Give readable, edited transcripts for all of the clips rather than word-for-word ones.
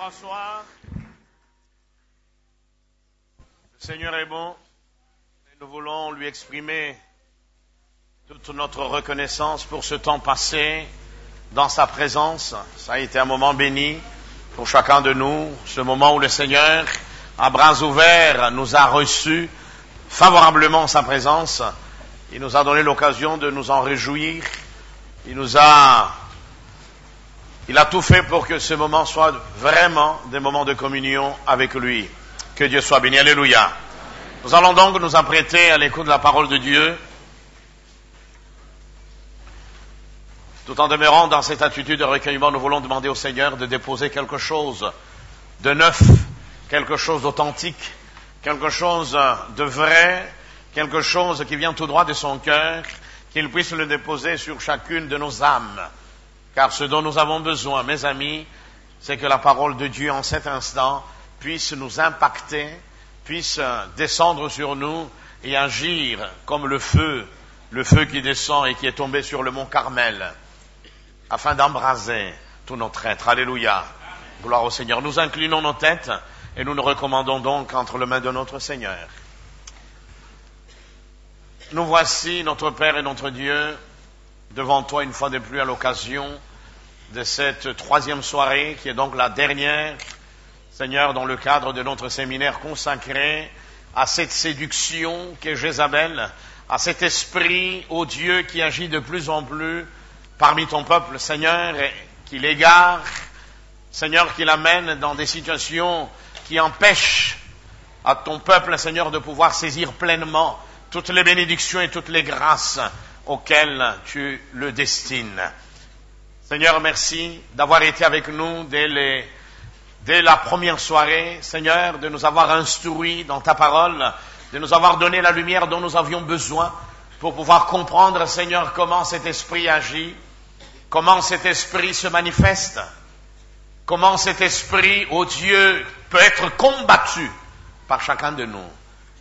rasseoir. Le Seigneur est bon et nous voulons lui exprimer toute notre reconnaissance pour ce temps passé dans sa présence. Ça a été un moment béni pour chacun de nous, ce moment où le Seigneur, à bras ouverts, nous a reçus favorablement en sa présence. Il nous a donné l'occasion de nous en réjouir. Il a tout fait pour que ce moment soit vraiment des moments de communion avec lui. Que Dieu soit béni. Alléluia. Nous allons donc nous apprêter à l'écoute de la parole de Dieu, tout en demeurant dans cette attitude de recueillement. Nous voulons demander au Seigneur de déposer quelque chose de neuf, quelque chose d'authentique, quelque chose de vrai, quelque chose qui vient tout droit de son cœur, qu'il puisse le déposer sur chacune de nos âmes. Car ce dont nous avons besoin, mes amis, c'est que la parole de Dieu en cet instant puisse nous impacter, puisse descendre sur nous et agir comme le feu qui descend et qui est tombé sur le mont Carmel, afin d'embraser tout notre être. Alléluia. Gloire au Seigneur. Nous inclinons nos têtes et nous nous recommandons donc entre les mains de notre Seigneur. Nous voici, notre Père et notre Dieu, devant toi une fois de plus à l'occasion de cette troisième soirée qui est donc la dernière, Seigneur, dans le cadre de notre séminaire consacré à cette séduction qu'est Jézabel, à cet esprit, ô Dieu, qui agit de plus en plus parmi ton peuple, Seigneur, et qui l'égare, Seigneur, qui l'amène dans des situations qui empêchent à ton peuple, Seigneur, de pouvoir saisir pleinement toutes les bénédictions et toutes les grâces auxquelles tu le destines. Seigneur, merci d'avoir été avec nous dès la première soirée, Seigneur, de nous avoir instruits dans ta parole, de nous avoir donné la lumière dont nous avions besoin pour pouvoir comprendre, Seigneur, comment cet esprit agit, comment cet esprit se manifeste, comment cet esprit, ô Dieu, peut être combattu par chacun de nous.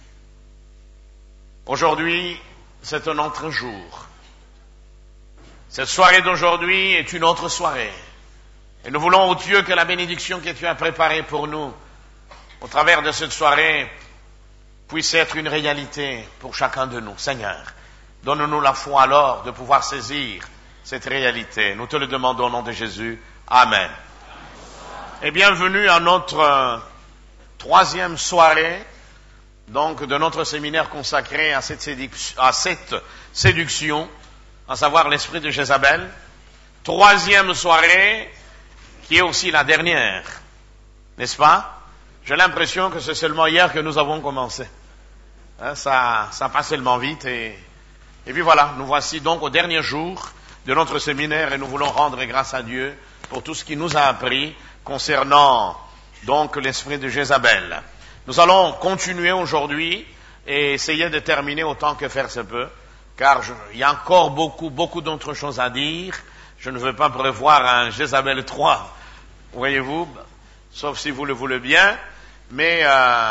Aujourd'hui, c'est un autre jour. Cette soirée d'aujourd'hui est une autre soirée. Et nous voulons, ô Dieu, que la bénédiction que tu as préparée pour nous, au travers de cette soirée, puisse être une réalité pour chacun de nous. Seigneur, donne-nous la foi alors de pouvoir saisir cette réalité. Nous te le demandons au nom de Jésus. Amen. Et bienvenue à notre troisième soirée, donc, de notre séminaire consacré à cette séduction, à savoir l'esprit de Jézabel. Troisième soirée, qui est aussi la dernière, n'est-ce pas? J'ai l'impression que c'est seulement hier que nous avons commencé. Ça passe tellement vite et puis voilà, nous voici donc au dernier jour de notre séminaire et nous voulons rendre grâce à Dieu pour tout ce qu'il nous a appris concernant donc l'esprit de Jézabel. Nous allons continuer aujourd'hui et essayer de terminer autant que faire se peut, car il y a encore beaucoup d'autres choses à dire. Je ne veux pas prévoir un Jézabel 3, voyez-vous, sauf si vous le voulez bien, mais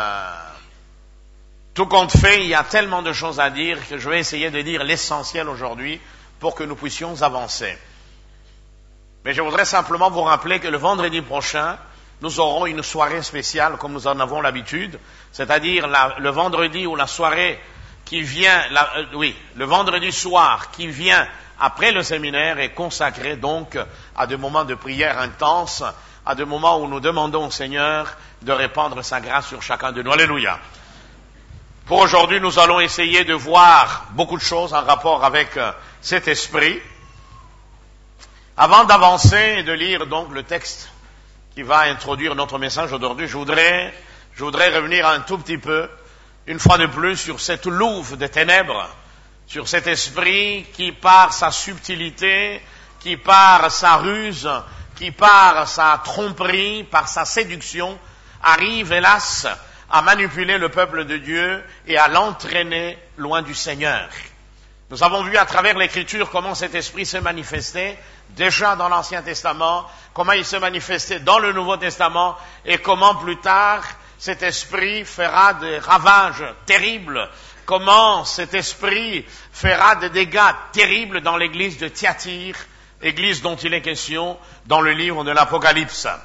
tout compte fait, il y a tellement de choses à dire que je vais essayer de dire l'essentiel aujourd'hui pour que nous puissions avancer. Mais je voudrais simplement vous rappeler que le vendredi prochain, nous aurons une soirée spéciale comme nous en avons l'habitude, c'est-à-dire le vendredi ou la soirée qui vient, le vendredi soir qui vient après le séminaire est consacré donc à des moments de prière intense, à des moments où nous demandons au Seigneur de répandre sa grâce sur chacun de nous. Alléluia. Pour aujourd'hui, nous allons essayer de voir beaucoup de choses en rapport avec cet esprit. Avant d'avancer et de lire donc le texte qui va introduire notre message aujourd'hui, je voudrais revenir un tout petit peu, une fois de plus, sur cette louve des ténèbres, sur cet esprit qui, par sa subtilité, qui, par sa ruse, qui, par sa tromperie, par sa séduction, arrive, hélas, à manipuler le peuple de Dieu et à l'entraîner loin du Seigneur. Nous avons vu à travers l'Écriture comment cet esprit s'est manifesté déjà dans l'Ancien Testament, comment il s'est manifesté dans le Nouveau Testament et comment plus tard cet esprit fera des ravages terribles, comment cet esprit fera des dégâts terribles dans l'église de Thyatire, église dont il est question dans le livre de l'Apocalypse.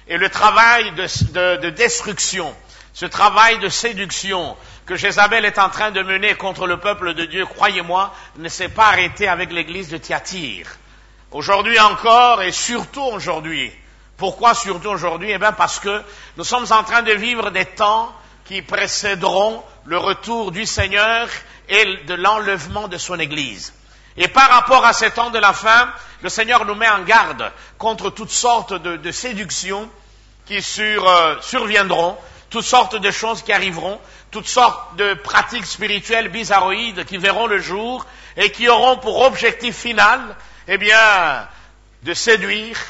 et le travail de destruction, ce travail de séduction que Jézabel est en train de mener contre le peuple de Dieu, croyez-moi, ne s'est pas arrêté avec l'église de Thyatire. Aujourd'hui encore, et surtout aujourd'hui. Pourquoi surtout aujourd'hui? Eh bien parce que nous sommes en train de vivre des temps qui précéderont le retour du Seigneur et de l'enlèvement de son église. Et par rapport à ces temps de la fin, le Seigneur nous met en garde contre toutes sortes de séductions qui surviendront, toutes sortes de choses qui arriveront, toutes sortes de pratiques spirituelles bizarroïdes qui verront le jour et qui auront pour objectif final, eh bien, de séduire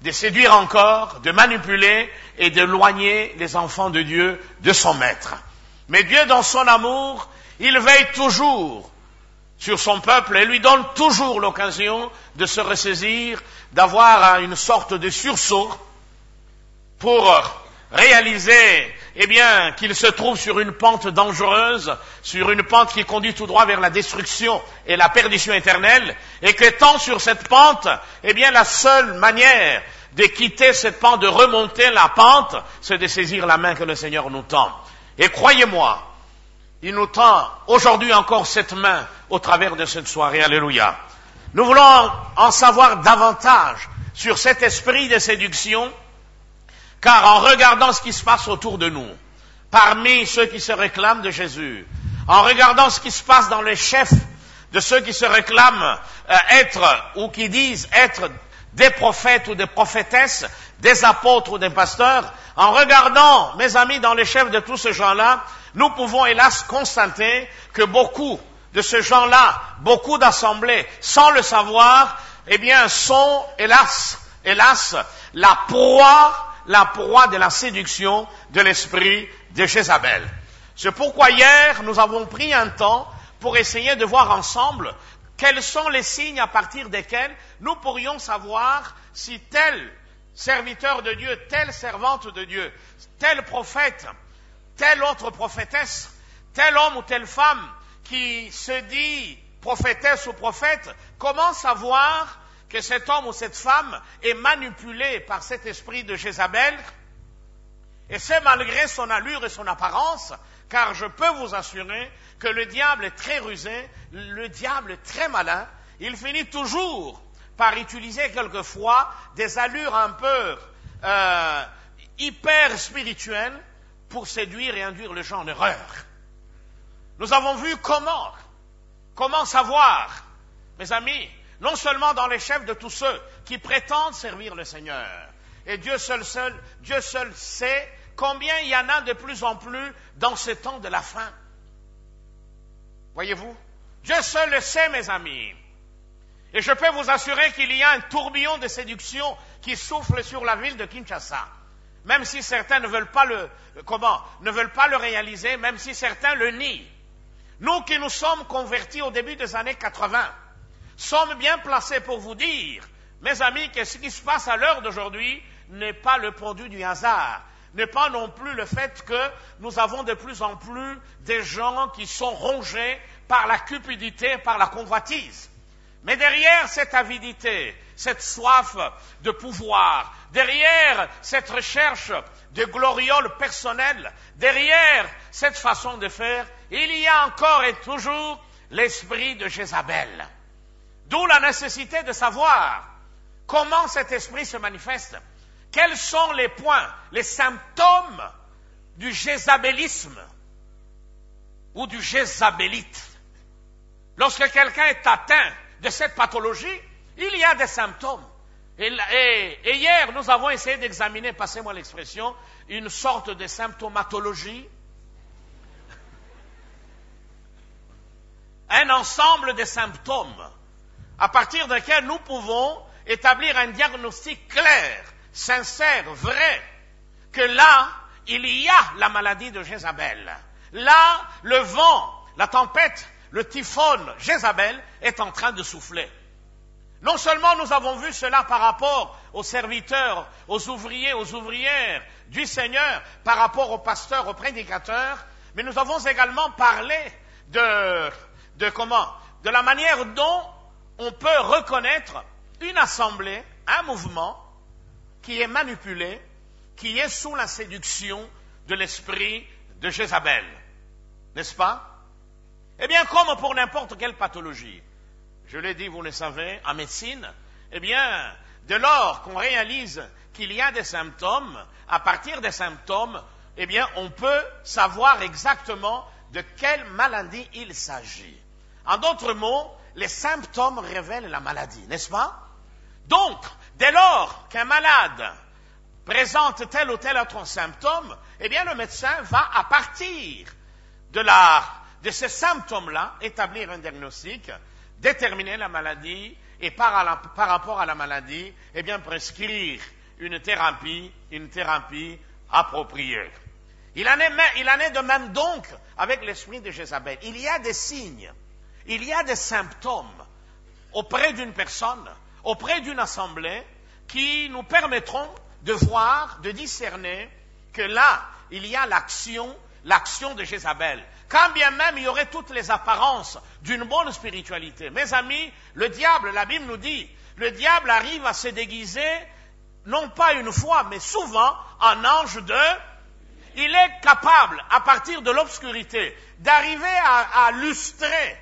encore, de manipuler et d'éloigner les enfants de Dieu de son maître. Mais Dieu, dans son amour, il veille toujours sur son peuple et lui donne toujours l'occasion de se ressaisir, d'avoir une sorte de sursaut pour réaliser, eh bien, qu'il se trouve sur une pente dangereuse, sur une pente qui conduit tout droit vers la destruction et la perdition éternelle, et qu'étant sur cette pente, eh bien, la seule manière de quitter cette pente, de remonter la pente, c'est de saisir la main que le Seigneur nous tend. Et croyez-moi, il nous tend aujourd'hui encore cette main au travers de cette soirée. Alléluia. Nous voulons en savoir davantage sur cet esprit de séduction, car en regardant ce qui se passe autour de nous, parmi ceux qui se réclament de Jésus, en regardant ce qui se passe dans les chefs de ceux qui se réclament être ou qui disent être des prophètes ou des prophétesses, des apôtres ou des pasteurs, en regardant, mes amis, dans les chefs de tous ces gens-là, nous pouvons hélas constater que beaucoup de ces gens-là, beaucoup d'assemblées, sans le savoir, eh bien, sont, hélas, la proie de la séduction de l'esprit de Jézabel. C'est pourquoi hier, nous avons pris un temps pour essayer de voir ensemble quels sont les signes à partir desquels nous pourrions savoir si tel serviteur de Dieu, telle servante de Dieu, tel prophète, telle autre prophétesse, tel homme ou telle femme qui se dit prophétesse ou prophète, comment savoir que cet homme ou cette femme est manipulé par cet esprit de Jézabel, et c'est malgré son allure et son apparence, car je peux vous assurer que le diable est très rusé, le diable est très malin, il finit toujours par utiliser quelquefois des allures un peu hyper spirituelles pour séduire et induire les gens en erreur. Nous avons vu comment savoir, mes amis, non seulement dans les chefs de tous ceux qui prétendent servir le Seigneur, et Dieu seul sait combien il y en a de plus en plus dans ce temps de la fin. Voyez-vous, Dieu seul le sait, mes amis. Et je peux vous assurer qu'il y a un tourbillon de séduction qui souffle sur la ville de Kinshasa. Même si certains ne veulent pas le réaliser, même si certains le nient. Nous qui nous sommes convertis au début des années 80, sommes bien placés pour vous dire, mes amis, que ce qui se passe à l'heure d'aujourd'hui n'est pas le produit du hasard, n'est pas non plus le fait que nous avons de plus en plus des gens qui sont rongés par la cupidité, par la convoitise. Mais derrière cette avidité, cette soif de pouvoir, derrière cette recherche de gloriole personnelle, derrière cette façon de faire, il y a encore et toujours l'esprit de Jézabel. D'où la nécessité de savoir comment cet esprit se manifeste. Quels sont les points, les symptômes du jézabélisme ou du jézabélite? Lorsque quelqu'un est atteint de cette pathologie, il y a des symptômes. Et hier, nous avons essayé d'examiner, passez-moi l'expression, une sorte de symptomatologie, un ensemble de symptômes à partir desquels nous pouvons établir un diagnostic clair, sincère, vrai, que là, il y a la maladie de Jézabel. Là, le vent, la tempête, le typhon Jézabel est en train de souffler. Non seulement nous avons vu cela par rapport aux serviteurs, aux ouvriers, aux ouvrières du Seigneur, par rapport aux pasteurs, aux prédicateurs, mais nous avons également parlé de la manière dont on peut reconnaître une assemblée, un mouvement qui est manipulé, qui est sous la séduction de l'esprit de Jézabel. N'est-ce pas? Eh bien, comme pour n'importe quelle pathologie, je l'ai dit, vous le savez, en médecine, eh bien, dès lors qu'on réalise qu'il y a des symptômes, à partir des symptômes, eh bien, on peut savoir exactement de quelle maladie il s'agit. En d'autres mots, les symptômes révèlent la maladie, n'est-ce pas? Donc, dès lors qu'un malade présente tel ou tel autre symptôme, eh bien, le médecin va, à partir de ces symptômes-là, établir un diagnostic, déterminer la maladie et par rapport à la maladie, eh bien, prescrire une thérapie appropriée. Il en est de même donc avec l'esprit de Jézabel. Il y a des signes, il y a des symptômes auprès d'une personne, auprès d'une assemblée, qui nous permettront de voir, de discerner que là, il y a l'action de Jézabel. Quand bien même il y aurait toutes les apparences d'une bonne spiritualité. Mes amis, le diable, la Bible nous dit, le diable arrive à se déguiser, non pas une fois, mais souvent, en ange il est capable, à partir de l'obscurité, d'arriver à lustrer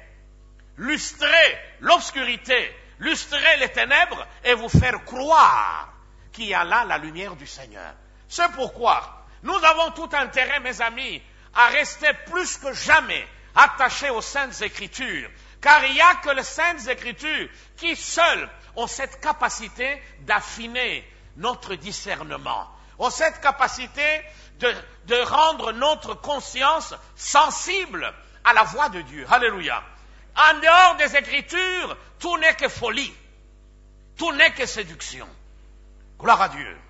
l'obscurité, lustrer les ténèbres et vous faire croire qu'il y a là la lumière du Seigneur. C'est pourquoi nous avons tout intérêt, mes amis, à rester plus que jamais attachés aux Saintes Écritures, car il n'y a que les Saintes Écritures qui seules ont cette capacité d'affiner notre discernement, ont cette capacité de rendre notre conscience sensible à la voix de Dieu. Alléluia. En dehors des Écritures, tout n'est que folie, tout n'est que séduction. Gloire à Dieu.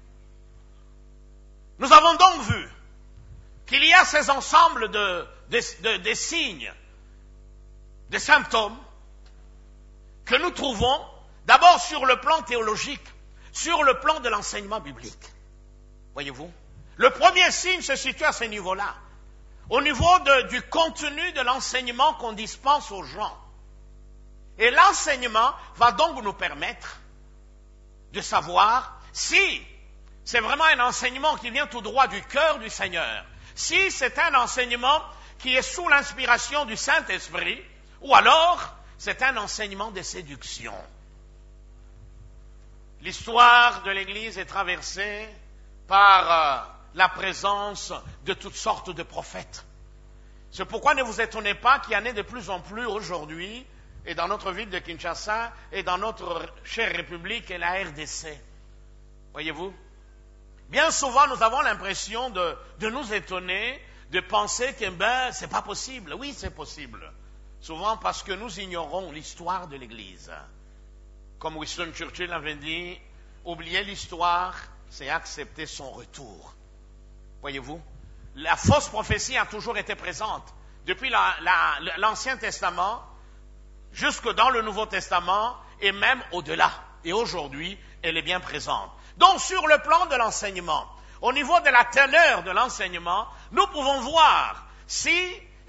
Nous avons donc vu qu'il y a ces ensembles de signes, de symptômes que nous trouvons d'abord sur le plan théologique, sur le plan de l'enseignement biblique. Voyez-vous? Le premier signe se situe à ce niveau-là, au niveau du contenu de l'enseignement qu'on dispense aux gens. Et l'enseignement va donc nous permettre de savoir si c'est vraiment un enseignement qui vient tout droit du cœur du Seigneur, si c'est un enseignement qui est sous l'inspiration du Saint-Esprit, ou alors c'est un enseignement de séduction. L'histoire de l'Église est traversée par la présence de toutes sortes de prophètes. C'est pourquoi ne vous étonnez pas qu'il y en ait de plus en plus aujourd'hui, et dans notre ville de Kinshasa, et dans notre chère République et la RDC. Voyez-vous? Bien souvent, nous avons l'impression de nous étonner, de penser que c'est pas possible. Oui, c'est possible. Souvent parce que nous ignorons l'histoire de l'Église. Comme Winston Churchill avait dit, oublier l'histoire, c'est accepter son retour. Voyez-vous? La fausse prophétie a toujours été présente. Depuis l'Ancien Testament, jusque dans le Nouveau Testament, et même au-delà. Et aujourd'hui, elle est bien présente. Donc, sur le plan de l'enseignement, au niveau de la teneur de l'enseignement, nous pouvons voir si,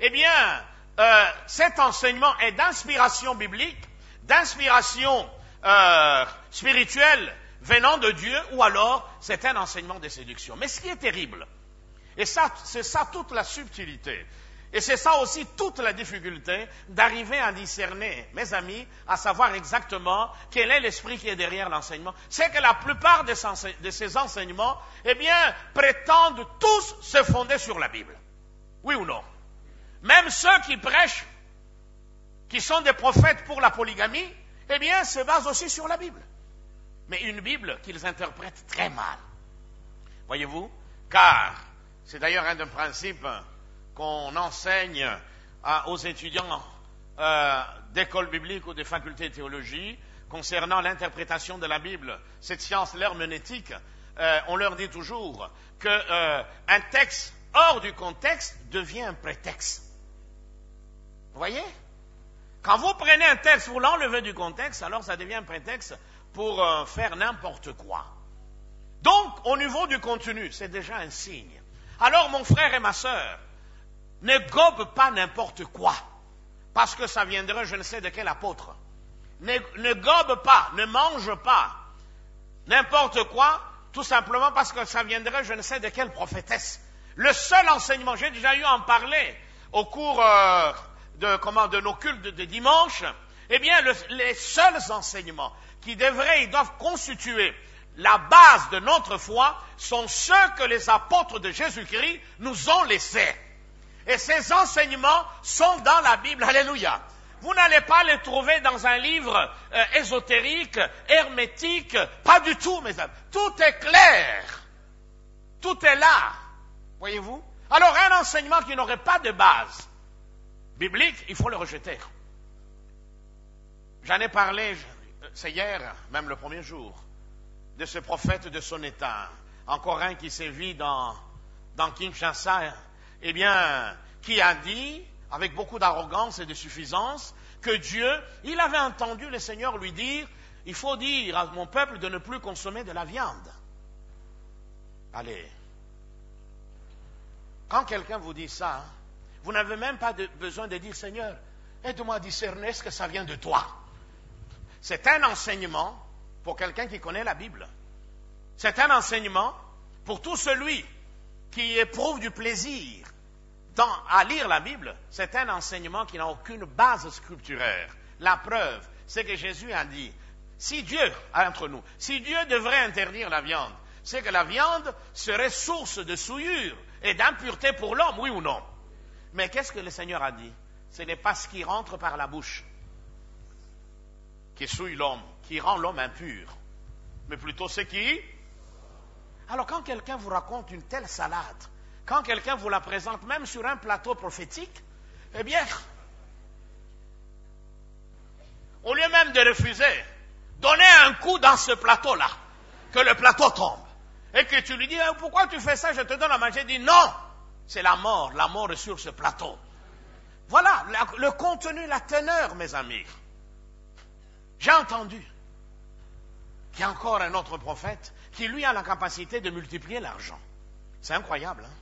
cet enseignement est d'inspiration biblique, d'inspiration spirituelle venant de Dieu, ou alors c'est un enseignement de séduction. Mais ce qui est terrible, et ça, c'est ça toute la subtilité, et c'est ça aussi toute la difficulté d'arriver à discerner, mes amis, à savoir exactement quel est l'esprit qui est derrière l'enseignement. C'est que la plupart de ces enseignements, prétendent tous se fonder sur la Bible. Oui ou non? Même ceux qui prêchent, qui sont des prophètes pour la polygamie, se basent aussi sur la Bible. Mais une Bible qu'ils interprètent très mal. Voyez-vous? Car, c'est d'ailleurs un des principes qu'on enseigne aux étudiants d'écoles bibliques ou des facultés de théologie concernant l'interprétation de la Bible, cette science l'herméneutique, on leur dit toujours qu'un texte hors du contexte devient un prétexte. Vous voyez? Quand vous prenez un texte, vous l'enlevez du contexte, alors ça devient un prétexte pour faire n'importe quoi. Donc, au niveau du contenu, c'est déjà un signe. Alors, mon frère et ma sœur, ne gobe pas n'importe quoi, parce que ça viendrait je ne sais de quel apôtre. Ne gobe pas, ne mange pas n'importe quoi, Tout simplement parce que ça viendrait, je ne sais de quelle prophétesse. Le seul enseignement, j'ai déjà eu à en parler au cours de nos cultes de dimanche, eh bien, les seuls enseignements qui ils doivent constituer la base de notre foi sont ceux que les apôtres de Jésus-Christ nous ont laissés. Et ces enseignements sont dans la Bible. Alléluia. Vous n'allez pas les trouver dans un livre ésotérique, hermétique, pas du tout, mes amis. Tout est clair. Tout est là. Voyez-vous? Alors, un enseignement qui n'aurait pas de base biblique, il faut le rejeter. J'en ai parlé, c'est hier, même le premier jour, de ce prophète de son état. Encore un qui sévit dans Kinshasa, eh bien, qui a dit, avec beaucoup d'arrogance et de suffisance, que Dieu, il avait entendu le Seigneur lui dire, il faut dire à mon peuple de ne plus consommer de la viande. Allez. Quand quelqu'un vous dit ça, vous n'avez même pas besoin de dire, Seigneur, aide-moi à discerner ce que ça vient de toi. C'est un enseignement pour quelqu'un qui connaît la Bible. C'est un enseignement pour tout celui qui éprouve du plaisir à lire la Bible. C'est un enseignement qui n'a aucune base scripturaire. La preuve, c'est que Jésus a dit, si Dieu devrait interdire la viande, c'est que la viande serait source de souillure et d'impureté pour l'homme, oui ou non? Mais qu'est-ce que le Seigneur a dit? Ce n'est pas ce qui rentre par la bouche qui souille l'homme, qui rend l'homme impur, mais plutôt ce qui... Alors quand quelqu'un vous raconte une telle salade, quand quelqu'un vous la présente même sur un plateau prophétique, eh bien, au lieu même de refuser, donnez un coup dans ce plateau-là, que le plateau tombe, et que tu lui dis, pourquoi tu fais ça, je te donne à manger, il dit, non, c'est la mort est sur ce plateau. Voilà le contenu, la teneur, mes amis. J'ai entendu qu'il y a encore un autre prophète qui, lui, a la capacité de multiplier l'argent. C'est incroyable, hein?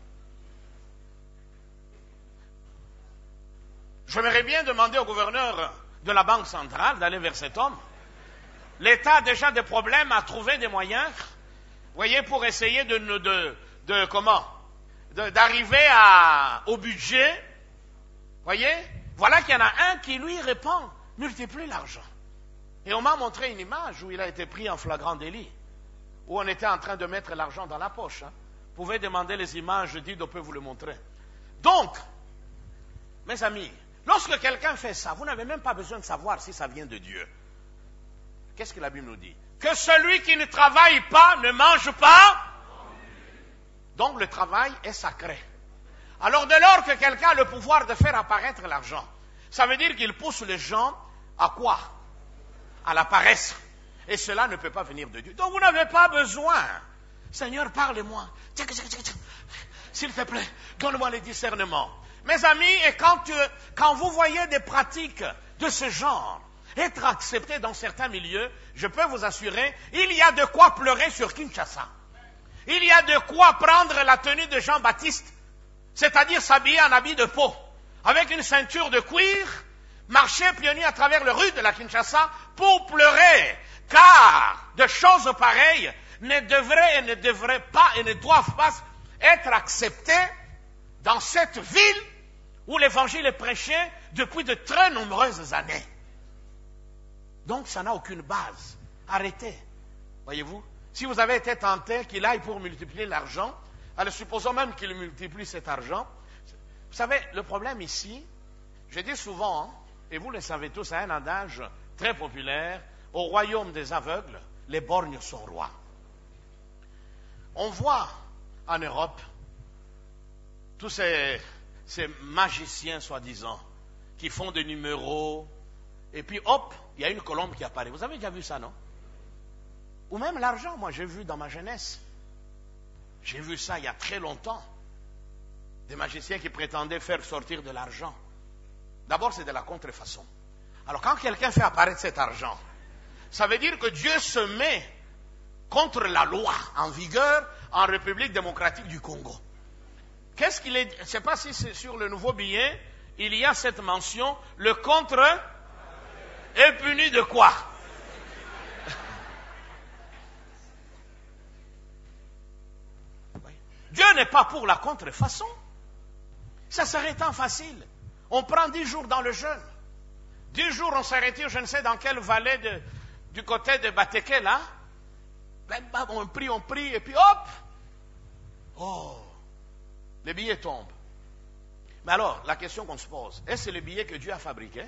J'aimerais bien demander au gouverneur de la Banque centrale d'aller vers cet homme. L'État a déjà des problèmes à trouver des moyens, voyez, pour essayer d'arriver au budget. Voyez, voilà qu'il y en a un qui, lui, répand, multiplie l'argent. Et on m'a montré une image où il a été pris en flagrant délit, où on était en train de mettre l'argent dans la poche. Hein. Vous pouvez demander les images, Dido peut vous le montrer. Donc, mes amis, lorsque quelqu'un fait ça, vous n'avez même pas besoin de savoir si ça vient de Dieu. Qu'est-ce que la Bible nous dit? Que celui qui ne travaille pas ne mange pas. Donc le travail est sacré. Alors dès lors que quelqu'un a le pouvoir de faire apparaître l'argent, ça veut dire qu'il pousse les gens à quoi? À la paresse. Et cela ne peut pas venir de Dieu. Donc vous n'avez pas besoin. Seigneur, parle-moi. S'il te plaît, donne-moi le discernement. Mes amis, et quand vous voyez des pratiques de ce genre être acceptées dans certains milieux, je peux vous assurer, il y a de quoi pleurer sur Kinshasa. Il y a de quoi prendre la tenue de Jean-Baptiste, c'est-à-dire s'habiller en habit de peau, avec une ceinture de cuir, marcher pieds nus à travers les rues de la Kinshasa pour pleurer, car de choses pareilles ne devraient pas et ne doivent pas être acceptées dans cette ville où l'évangile est prêché depuis de très nombreuses années. Donc ça n'a aucune base. Arrêtez. Voyez-vous, si vous avez été tenté qu'il aille pour multiplier l'argent, alors supposons même qu'il multiplie cet argent. Vous savez, le problème ici, je dis souvent, hein, et vous le savez tous, c'est un adage très populaire, au royaume des aveugles, les borgnes sont rois. On voit en Europe tous ces magiciens, soi-disant, qui font des numéros, et puis hop, il y a une colombe qui apparaît. Vous avez déjà vu ça, non? Ou même l'argent, moi j'ai vu dans ma jeunesse. J'ai vu ça il y a très longtemps. Des magiciens qui prétendaient faire sortir de l'argent. D'abord, c'est de la contrefaçon. Alors quand quelqu'un fait apparaître cet argent, ça veut dire que Dieu se met contre la loi en vigueur en République démocratique du Congo. Qu'est-ce qu'il est? Je ne sais pas si c'est sur le nouveau billet, il y a cette mention, le contre est puni de quoi? Dieu n'est pas pour la contrefaçon. Ça serait tant facile. On prend 10 jours dans le jeûne. 10 jours, on s'est arrêté, je ne sais dans quelle vallée du côté de Bateke, là. On prie, et puis hop! Oh! Les billets tombent. Mais alors, la question qu'on se pose, est-ce que c'est le billet que Dieu a fabriqué?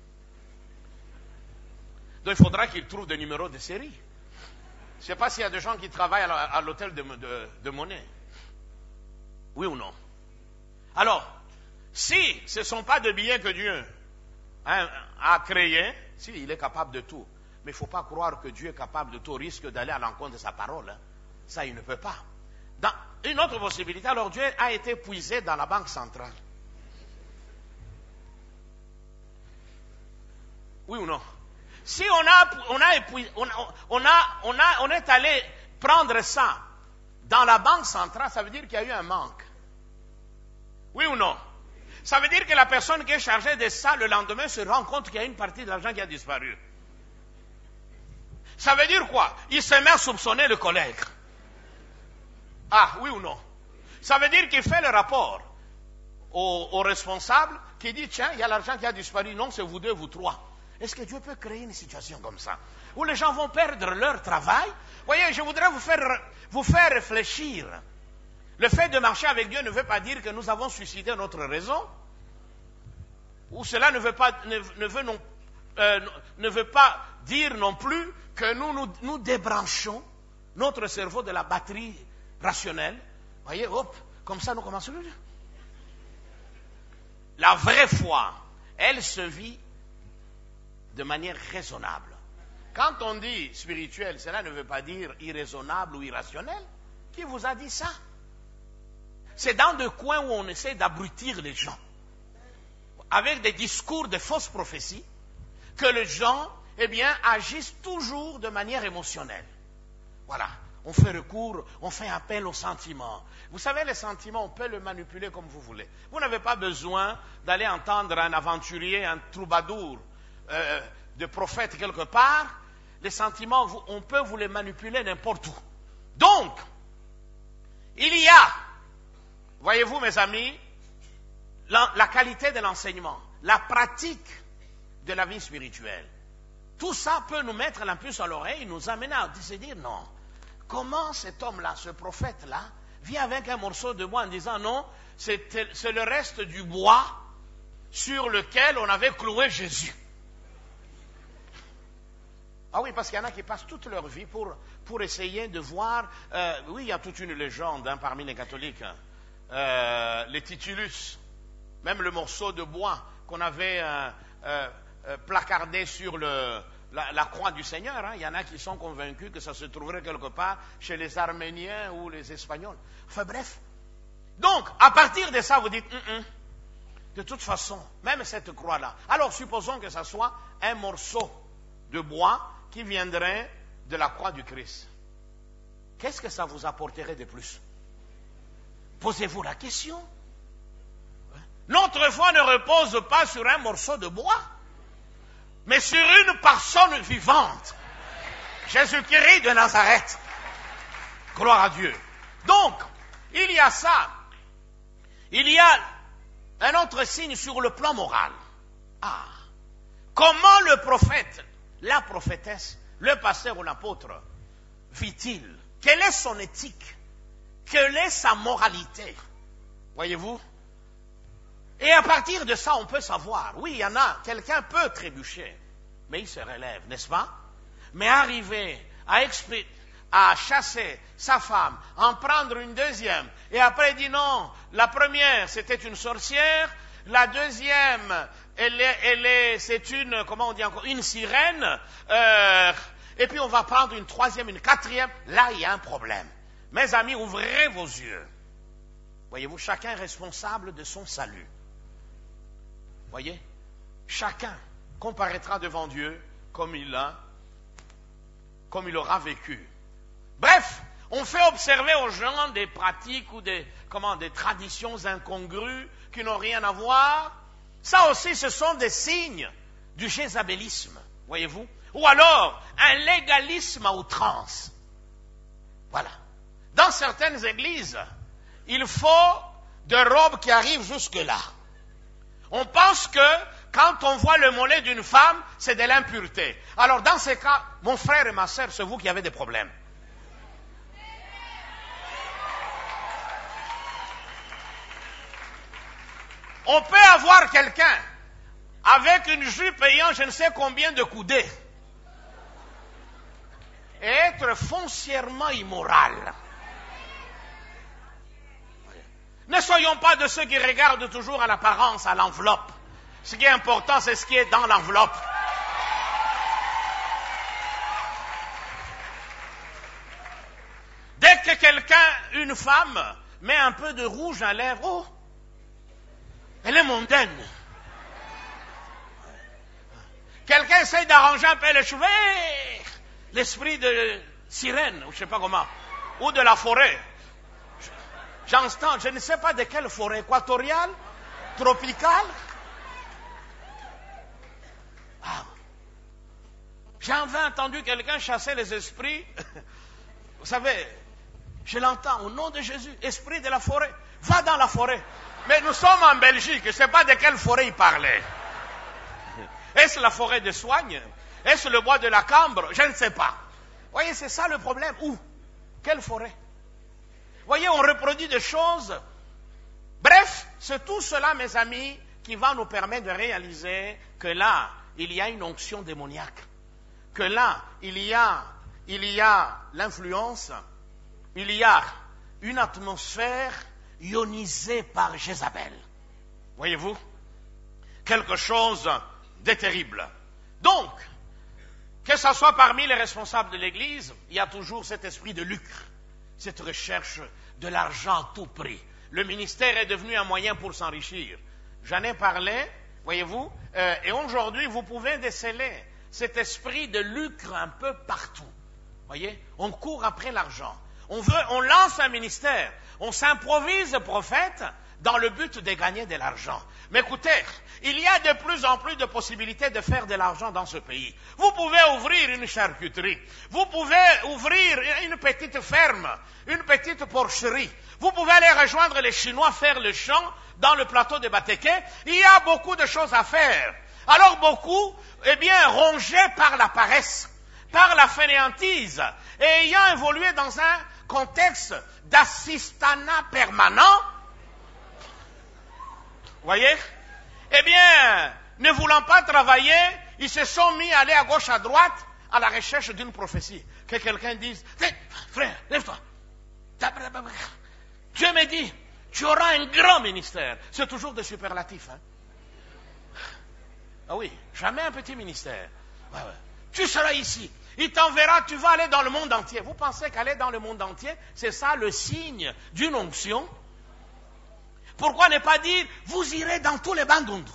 Donc il faudra qu'il trouve des numéros de série. Je ne sais pas s'il y a des gens qui travaillent à l'hôtel de monnaie. Oui ou non? Alors, si ce ne sont pas des billets que Dieu a créés, si, il est capable de tout. Mais il ne faut pas croire que Dieu est capable de tout au risque d'aller à l'encontre de sa parole. Hein. Ça, il ne peut pas. Dans une autre possibilité, alors Dieu a été puisé dans la banque centrale. Oui ou non? Si on est allé prendre ça dans la banque centrale, ça veut dire qu'il y a eu un manque. Oui ou non? Ça veut dire que la personne qui est chargée de ça, le lendemain, se rend compte qu'il y a une partie de l'argent qui a disparu. Ça veut dire quoi? Il se met à soupçonner le collègue. Ah, oui ou non? Ça veut dire qu'il fait le rapport au responsable qui dit, tiens, il y a l'argent qui a disparu. Non, c'est vous deux, vous trois. Est-ce que Dieu peut créer une situation comme ça, où les gens vont perdre leur travail? Voyez, je voudrais vous faire réfléchir. Le fait de marcher avec Dieu ne veut pas dire que nous avons suicidé notre raison, ou cela ne veut pas dire non plus que nous débranchons notre cerveau de la batterie rationnelle. Voyez, hop, comme ça nous commençons. La vraie foi, elle se vit de manière raisonnable. Quand on dit spirituel, cela ne veut pas dire irraisonnable ou irrationnel. Qui vous a dit ça? C'est dans des coins où on essaie d'abrutir les gens, avec des discours de fausses prophéties, que les gens, agissent toujours de manière émotionnelle. Voilà. On fait recours, on fait appel aux sentiments. Vous savez, les sentiments, on peut les manipuler comme vous voulez. Vous n'avez pas besoin d'aller entendre un aventurier, un troubadour, de prophète quelque part. Les sentiments, on peut vous les manipuler n'importe où. Donc, il y a, voyez-vous mes amis, la qualité de l'enseignement, la pratique de la vie spirituelle. Tout ça peut nous mettre la puce à l'oreille, nous amener à se dire non. Comment cet homme-là, ce prophète-là, vient avec un morceau de bois en disant non, c'est le reste du bois sur lequel on avait cloué Jésus. Ah oui, parce qu'il y en a qui passent toute leur vie pour essayer de voir. Oui, il y a toute une légende parmi les catholiques. Les titulus, même le morceau de bois qu'on avait placardé sur la croix du Seigneur. Il y en a qui sont convaincus que ça se trouverait quelque part chez les Arméniens ou les Espagnols. Enfin bref. Donc, à partir de ça, vous dites, de toute façon, même cette croix-là. Alors, supposons que ça soit un morceau de bois qui viendrait de la croix du Christ. Qu'est-ce que ça vous apporterait de plus? Posez-vous la question. Notre foi ne repose pas sur un morceau de bois, mais sur une personne vivante. Jésus-Christ de Nazareth. Gloire à Dieu. Donc, il y a ça. Il y a un autre signe sur le plan moral. Ah, comment le prophète, la prophétesse, le pasteur ou l'apôtre vit-il? Quelle est son éthique? Quelle est sa moralité? Voyez-vous? Et à partir de ça, on peut savoir. Oui, il y en a, quelqu'un peut trébucher, mais il se relève, n'est-ce pas? Mais arriver à chasser sa femme, en prendre une deuxième, et après il dit non, la première c'était une sorcière, la deuxième c'est une, comment on dit encore, une sirène, et puis on va prendre une troisième, une quatrième, là il y a un problème. Mes amis, ouvrez vos yeux. Voyez-vous, chacun est responsable de son salut. Voyez, chacun comparaîtra devant Dieu comme il aura vécu. Bref, on fait observer aux gens des pratiques ou des traditions incongrues qui n'ont rien à voir. Ça aussi, ce sont des signes du jézabélisme, voyez-vous. Ou alors, un légalisme à outrance. Voilà. Dans certaines églises, il faut des robes qui arrivent jusque-là. On pense que quand on voit le mollet d'une femme, c'est de l'impureté. Alors dans ces cas, mon frère et ma sœur, c'est vous qui avez des problèmes. On peut avoir quelqu'un avec une jupe ayant je ne sais combien de coudées et être foncièrement immoral. Ne soyons pas de ceux qui regardent toujours à l'apparence, à l'enveloppe. Ce qui est important, c'est ce qui est dans l'enveloppe. Dès que quelqu'un, une femme, met un peu de rouge à lèvres, oh, elle est mondaine. Quelqu'un essaie d'arranger un peu les cheveux, l'esprit de sirène, ou je ne sais pas comment, ou de la forêt. J'entends, je ne sais pas de quelle forêt, équatoriale, tropicale. Ah. J'avais entendu quelqu'un chasser les esprits. Vous savez, je l'entends au nom de Jésus, esprit de la forêt, va dans la forêt. Mais nous sommes en Belgique, je ne sais pas de quelle forêt il parlait. Est-ce la forêt de Soigne? Est-ce le bois de la Cambre? Je ne sais pas. Vous voyez, c'est ça le problème. Où? Quelle forêt? Vous voyez, on reproduit des choses. Bref, c'est tout cela, mes amis, qui va nous permettre de réaliser que là, il y a une onction démoniaque. Que là, il y a l'influence, il y a une atmosphère ionisée par Jézabel. Voyez-vous? Quelque chose de terrible. Donc, que ce soit parmi les responsables de l'Église, il y a toujours cet esprit de lucre, cette recherche de l'argent à tout prix. Le ministère est devenu un moyen pour s'enrichir. J'en ai parlé, voyez-vous, et aujourd'hui, vous pouvez déceler cet esprit de lucre un peu partout. Voyez, on court après l'argent. On lance un ministère, on s'improvise prophète dans le but de gagner de l'argent. Mais écoutez, il y a de plus en plus de possibilités de faire de l'argent dans ce pays. Vous pouvez ouvrir une charcuterie, vous pouvez ouvrir une petite ferme, une petite porcherie. Vous pouvez aller rejoindre les Chinois, faire le champ dans le plateau de Batéké. Il y a beaucoup de choses à faire. Alors beaucoup, rongés par la paresse, par la fainéantise, et ayant évolué dans un contexte d'assistanat permanent, voyez, ne voulant pas travailler, ils se sont mis à aller à gauche, à droite, à la recherche d'une prophétie. Que quelqu'un dise, frère, lève-toi. Dieu me dit, tu auras un grand ministère. C'est toujours des superlatifs. Hein? Ah oui, jamais un petit ministère. Ouais. Tu seras ici. Il t'enverra, tu vas aller dans le monde entier. Vous pensez qu'aller dans le monde entier, c'est ça le signe d'une onction? Pourquoi ne pas dire, vous irez dans tous les bandunds?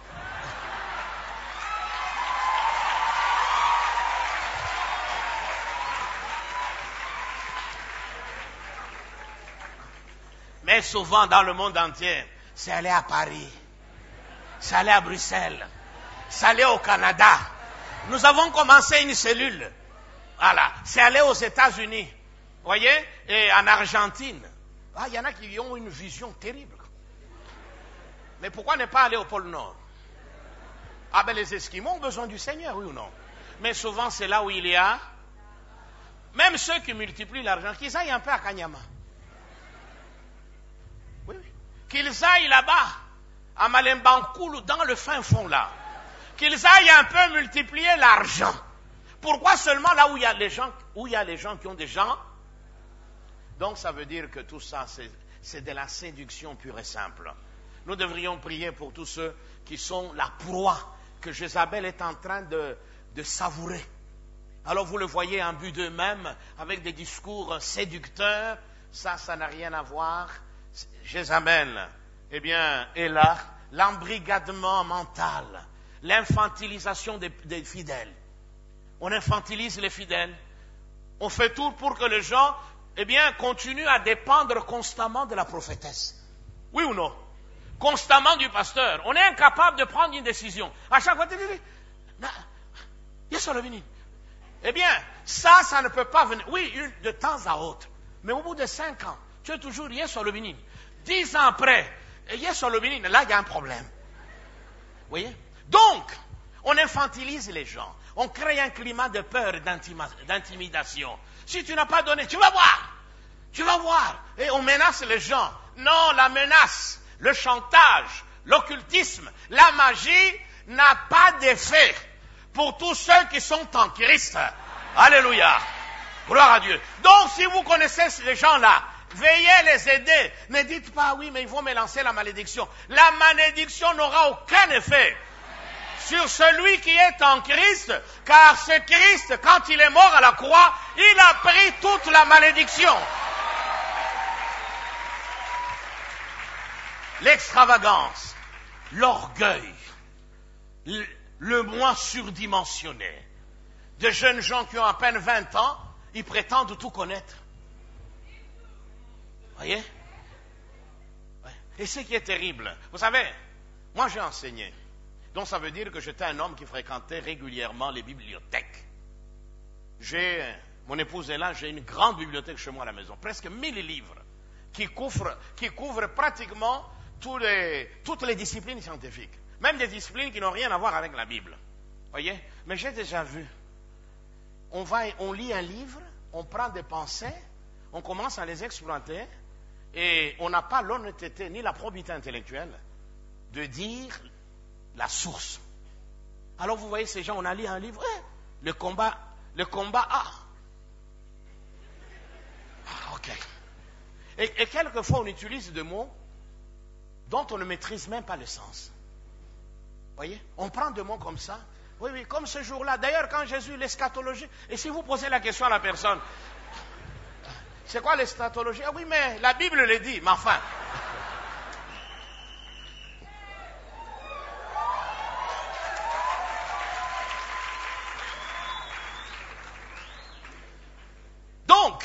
Mais souvent dans le monde entier, c'est aller à Paris, c'est aller à Bruxelles, c'est aller au Canada. Nous avons commencé une cellule. Voilà, c'est aller aux États-Unis. Vous voyez? Et en Argentine. Ah, il y en a qui ont une vision terrible. Mais pourquoi ne pas aller au pôle Nord? Ah ben les Esquimaux ont besoin du Seigneur, oui ou non? Mais souvent c'est là où il y a, même ceux qui multiplient l'argent, qu'ils aillent un peu à Kanyama. Oui. Qu'ils aillent là-bas, à Malembankoulou, dans le fin fond là. Qu'ils aillent un peu multiplier l'argent. Pourquoi seulement là où il y a les gens, qui ont des gens? Donc ça veut dire que tout ça, c'est de la séduction pure et simple. Nous devrions prier pour tous ceux qui sont la proie que Jézabel est en train de savourer. Alors vous le voyez en but d'eux-mêmes, avec des discours séducteurs, ça n'a rien à voir. Jézabel, est là, l'embrigadement mental, l'infantilisation des fidèles. On infantilise les fidèles. On fait tout pour que les gens, continuent à dépendre constamment de la prophétesse. Oui ou non? Constamment du pasteur. On est incapable de prendre une décision. À chaque fois, ça ne peut pas venir. Oui, de temps à autre. Mais au bout de 5 ans, tu es toujours Yesu Alobinine. 10 ans après, Yesu Alobinine, là, il y a un problème. Vous voyez? Donc, on infantilise les gens. On crée un climat de peur et d'intimidation. Si tu n'as pas donné, tu vas voir. Tu vas voir. Et on menace les gens. Non, la menace, le chantage, l'occultisme, la magie n'a pas d'effet pour tous ceux qui sont en Christ. Alléluia. Gloire à Dieu. Donc, si vous connaissez ces gens-là, veuillez les aider. Ne dites pas, oui, mais ils vont me lancer la malédiction. La malédiction n'aura aucun effet sur celui qui est en Christ, car ce Christ, quand il est mort à la croix, il a pris toute la malédiction. L'extravagance, l'orgueil, le moi surdimensionné. De jeunes gens qui ont à peine 20 ans, ils prétendent tout connaître. Voyez? Ouais. Et ce qui est terrible, vous savez, moi j'ai enseigné. Donc ça veut dire que j'étais un homme qui fréquentait régulièrement les bibliothèques. Mon épouse est là, j'ai une grande bibliothèque chez moi à la maison, presque 1000 livres, qui couvrent pratiquement toutes les disciplines scientifiques, même des disciplines qui n'ont rien à voir avec la Bible. Voyez? Mais j'ai déjà vu. On lit un livre, on prend des pensées, on commence à les exploiter, et on n'a pas l'honnêteté ni la probité intellectuelle de dire la source. Alors vous voyez ces gens, on a lu un livre, le combat A. Ah, ok. Et quelquefois on utilise des mots dont on ne maîtrise même pas le sens. Voyez? On prend des mots comme ça. Oui, comme ce jour-là. D'ailleurs, quand Jésus, l'eschatologie, et si vous posez la question à la personne, c'est quoi l'eschatologie? Ah oui, mais la Bible le dit, mais enfin. Donc,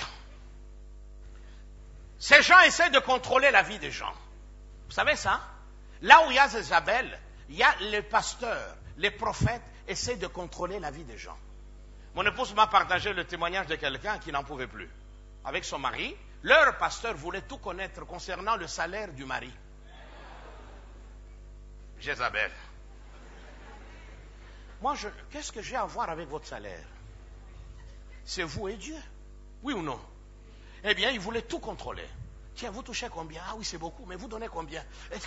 ces gens essaient de contrôler la vie des gens. Vous savez ça? Là où il y a Jézabel, il y a les pasteurs, les prophètes essaient de contrôler la vie des gens. Mon épouse m'a partagé le témoignage de quelqu'un qui n'en pouvait plus. Avec son mari, leur pasteur voulait tout connaître concernant le salaire du mari. Jézabel. Moi, qu'est-ce que j'ai à voir avec votre salaire? C'est vous et Dieu. Oui ou non? Eh bien, il voulait tout contrôler. Tiens, vous touchez combien? Ah oui, c'est beaucoup, mais vous donnez combien?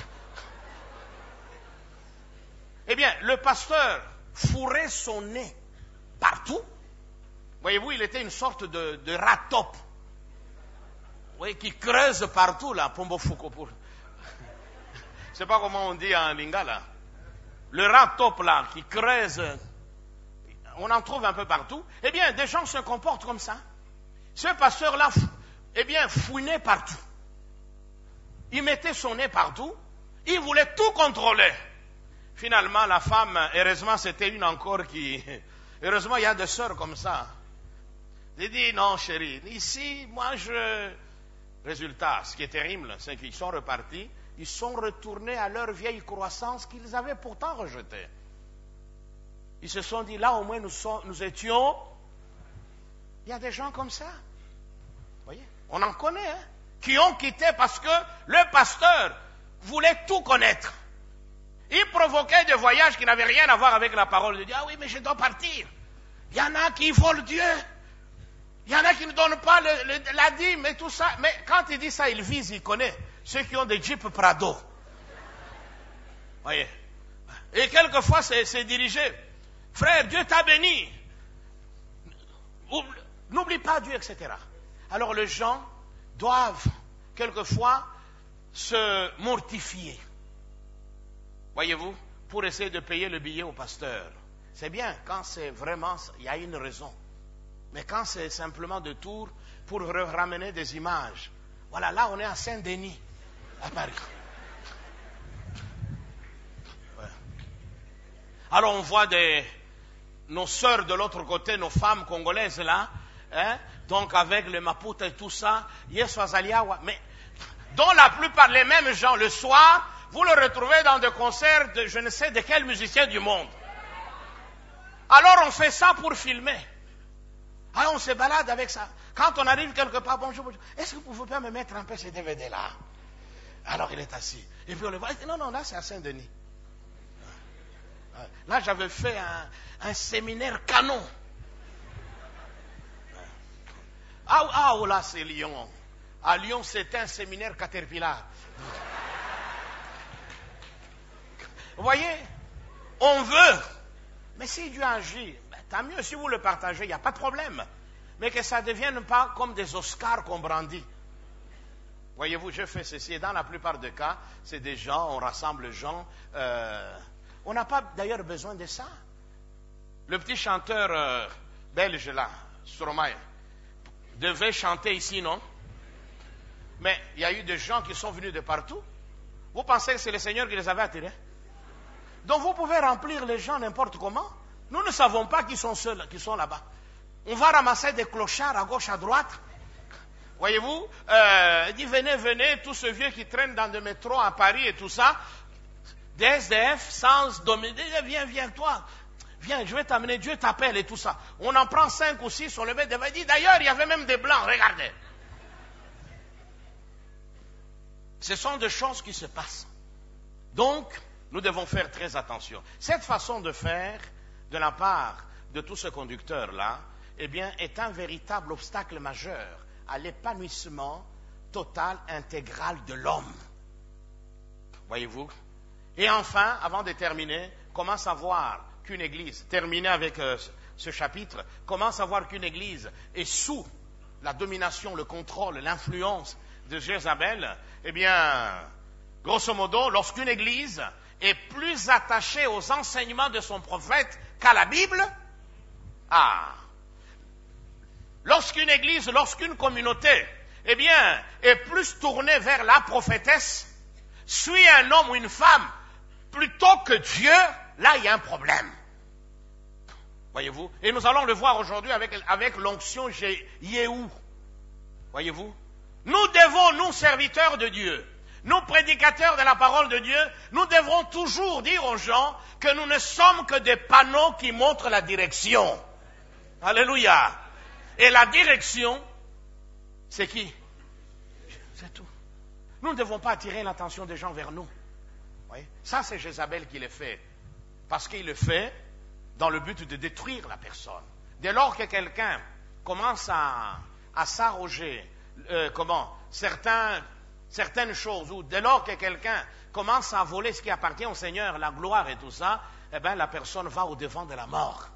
Eh bien, le pasteur fourrait son nez partout. Voyez-vous, il était une sorte de rat top. Oui, qui creuse partout, là, Pombo Fuko. Je ne sais pas comment on dit en lingala. Le rat top, là, qui creuse, on en trouve un peu partout. Eh bien, des gens se comportent comme ça. Ce pasteur-là, eh bien, fouinait partout. Il mettait son nez partout. Il voulait tout contrôler. Finalement, la femme, heureusement, c'était une encore qui... Heureusement, il y a des sœurs comme ça. J'ai dit, non, chérie, ici, moi, Résultat, ce qui est terrible, c'est qu'ils sont repartis, ils sont retournés à leur vieille croissance qu'ils avaient pourtant rejetée. Ils se sont dit, là, au moins, nous étions... Il y a des gens comme ça. Vous voyez? On en connaît, hein, qui ont quitté parce que le pasteur voulait tout connaître. Il provoquait des voyages qui n'avaient rien à voir avec la parole de Dieu. Ah oui, mais je dois partir. Il y en a qui volent Dieu. Il y en a qui ne donnent pas la dîme et tout ça. Mais quand il dit ça, il vise, il connaît. Ceux qui ont des Jeep Prado. Voyez. Et quelquefois, c'est dirigé. Frère, Dieu t'a béni. N'oublie pas Dieu, etc. Alors les gens doivent quelquefois se mortifier. Voyez-vous, pour essayer de payer le billet au pasteur. C'est bien quand c'est vraiment, il y a une raison. Mais quand c'est simplement de tour pour ramener des images. Voilà, là on est à Saint-Denis, à Paris. Ouais. Alors on voit nos sœurs de l'autre côté, nos femmes congolaises là, hein, donc avec le Maputa et tout ça, mais dont la plupart, les mêmes gens, le soir, vous le retrouvez dans des concerts de je ne sais de quel musicien du monde. Alors on fait ça pour filmer. Ah, on se balade avec ça. Quand on arrive quelque part, bonjour, bonjour. Est-ce que vous pouvez pas me mettre un peu ces DVD là? Alors il est assis. Et puis on le voit. Non, là c'est à Saint-Denis. Là j'avais fait un séminaire canon. Ah, là c'est Lyon. À Lyon c'était un séminaire Caterpillar. Vous voyez, on veut. Mais si Dieu agit, tant mieux si vous le partagez, il n'y a pas de problème. Mais que ça ne devienne pas comme des Oscars qu'on brandit. Voyez-vous, je fais ceci. Et dans la plupart des cas, c'est des gens, on rassemble les gens. On n'a pas d'ailleurs besoin de ça. Le petit chanteur belge là, Stromae, devait chanter ici, non? Mais il y a eu des gens qui sont venus de partout. Vous pensez que c'est le Seigneur qui les avait attirés? Donc vous pouvez remplir les gens n'importe comment. Nous ne savons pas qui sont ceux qui sont là-bas. On va ramasser des clochards à gauche, à droite. Voyez-vous, dit venez, tous ceux vieux qui traînent dans le métro à Paris et tout ça, des SDF sans dominer, viens toi, viens, je vais t'amener, Dieu t'appelle et tout ça. On en prend 5 ou 6, on le met devant, il dit d'ailleurs il y avait même des blancs, regardez. Ce sont des choses qui se passent. Donc, nous devons faire très attention. Cette façon de faire, de la part de tous ces conducteurs-là, eh bien, est un véritable obstacle majeur à l'épanouissement total, intégral de l'homme. Voyez-vous? Et enfin, avant de terminer, comment savoir qu'une église, terminer avec ce chapitre, comment savoir qu'une église est sous la domination, le contrôle, l'influence de Jézabel? Eh bien, grosso modo, lorsqu'une église est plus attachée aux enseignements de son prophète qu'à la Bible, lorsqu'une église, lorsqu'une communauté, eh bien, est plus tournée vers la prophétesse, suit un homme ou une femme plutôt que Dieu, là, il y a un problème. Voyez-vous? Et nous allons le voir aujourd'hui avec l'onction Yéhou. Voyez-vous? Nous devons, nous, serviteurs de Dieu, nous, prédicateurs de la parole de Dieu, nous devrons toujours dire aux gens que nous ne sommes que des panneaux qui montrent la direction. Alléluia. Et la direction, c'est qui? C'est tout. Nous ne devons pas attirer l'attention des gens vers nous. Voyez? Ça, c'est Jézabel qui le fait. Parce qu'il le fait dans le but de détruire la personne. Dès lors que quelqu'un commence à s'arroger, certaines choses, ou dès lors que quelqu'un commence à voler ce qui appartient au Seigneur, la gloire et tout ça, eh bien, la personne va au-devant de la mort.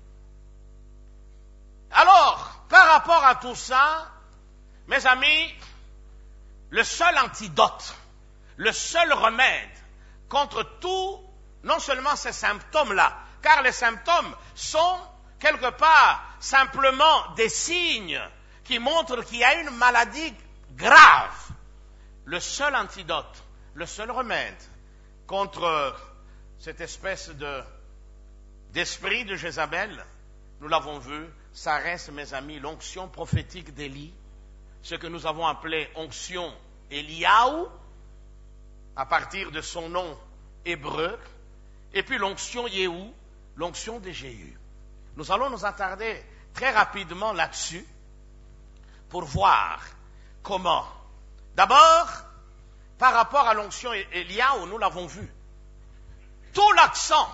Alors, par rapport à tout ça, mes amis, le seul antidote, le seul remède contre tout, non seulement ces symptômes-là, car les symptômes sont quelque part simplement des signes qui montrent qu'il y a une maladie grave. Le seul antidote, le seul remède contre cette espèce d'esprit de Jézabel, nous l'avons vu, ça reste, mes amis, l'onction prophétique d'Élie, ce que nous avons appelé onction Eliaou, à partir de son nom hébreu, et puis l'onction Yéhou, l'onction de Jéhu. Nous allons nous attarder très rapidement là-dessus pour voir comment. D'abord, par rapport à l'onction Eliaou, nous l'avons vu, tout l'accent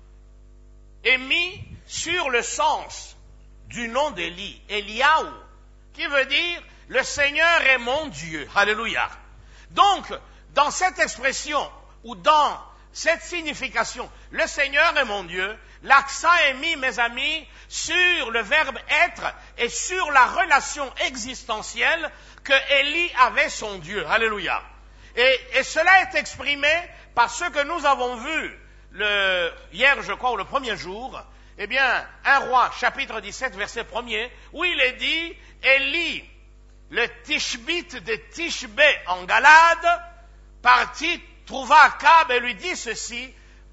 est mis sur le sens du nom d'Élie, Eliaou, qui veut dire « le Seigneur est mon Dieu ». Alléluia. Donc, dans cette expression ou dans cette signification, « le Seigneur est mon Dieu », l'accent est mis, mes amis, sur le verbe être et sur la relation existentielle que Élie avait son Dieu. Alléluia. Et cela est exprimé par ce que nous avons vu hier, je crois, ou le premier jour. Eh bien, 1 Roi, chapitre 17, verset 1er, où il est dit, Élie, le Tishbite de Tishbé en Galade, partit, trouva Akab et lui dit ceci,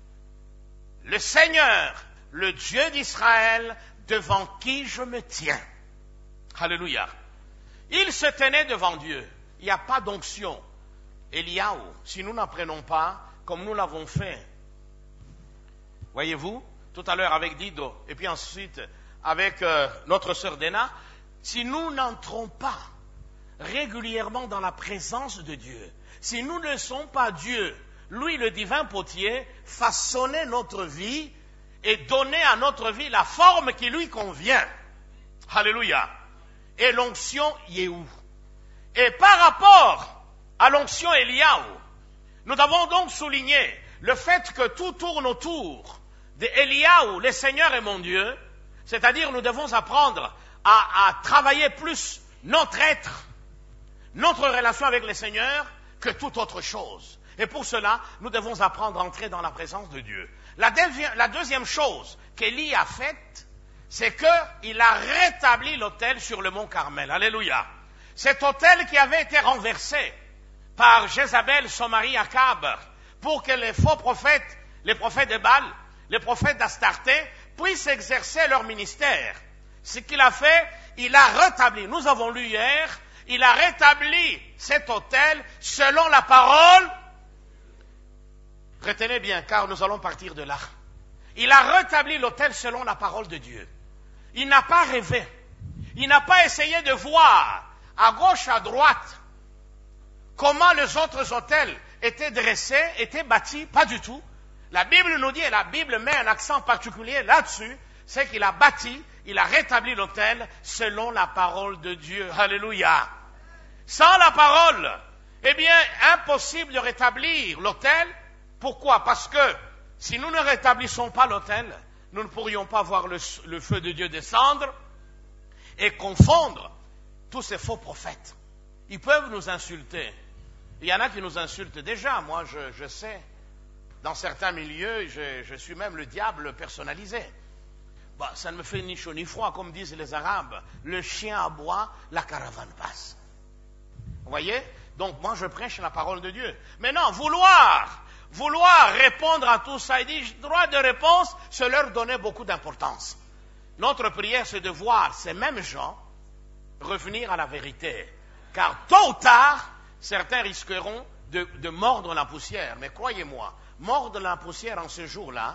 le Seigneur, le Dieu d'Israël, devant qui je me tiens. Alléluia. Il se tenait devant Dieu. Il n'y a pas d'onction. Eliaou, si nous n'en prenons pas, comme nous l'avons fait. Voyez-vous, tout à l'heure avec Dido, et puis ensuite avec notre sœur Dena, si nous n'entrons pas régulièrement dans la présence de Dieu, si nous ne laissons pas Dieu, lui le divin potier, façonner notre vie et donner à notre vie la forme qui lui convient. Alléluia. Et l'onction Yéhou. Et par rapport à l'onction Eliaou, nous avons donc souligné le fait que tout tourne autour de Eliaou, le Seigneur est mon Dieu, c'est-à-dire nous devons apprendre à travailler plus notre être, notre relation avec le Seigneur que toute autre chose. Et pour cela, nous devons apprendre à entrer dans la présence de Dieu. La deuxième chose qu'Élie a faite, c'est qu'il a rétabli l'autel sur le mont Carmel. Alléluia. Cet autel qui avait été renversé par Jézabel, son mari Akab, pour que les faux prophètes, les prophètes de Baal, les prophètes d'Astarté, puissent exercer leur ministère. Ce qu'il a fait, il a rétabli, nous avons lu hier, il a rétabli cet autel selon la parole. Retenez bien, car nous allons partir de là. Il a rétabli l'autel selon la parole de Dieu. Il n'a pas rêvé. Il n'a pas essayé de voir à gauche, à droite, comment les autres autels étaient dressés, étaient bâtis. Pas du tout. La Bible nous dit, et la Bible met un accent particulier là-dessus, c'est qu'il a bâti, il a rétabli l'autel selon la parole de Dieu. Alléluia. Sans la parole, eh bien, impossible de rétablir l'autel. Pourquoi? Parce que si nous ne rétablissons pas l'autel, nous ne pourrions pas voir le feu de Dieu descendre et confondre tous ces faux prophètes. Ils peuvent nous insulter. Il y en a qui nous insultent déjà. Moi, je sais, dans certains milieux, je suis même le diable personnalisé. Bon, ça ne me fait ni chaud ni froid, comme disent les Arabes. Le chien aboie, la caravane passe. Vous voyez? Donc, moi, je prêche la parole de Dieu. Maintenant, vouloir répondre à tout ça, il dit, droit de réponse, c'est leur donner beaucoup d'importance. Notre prière, c'est de voir ces mêmes gens revenir à la vérité. Car tôt ou tard, certains risqueront de mordre la poussière. Mais croyez-moi, mordre la poussière en ce jour-là,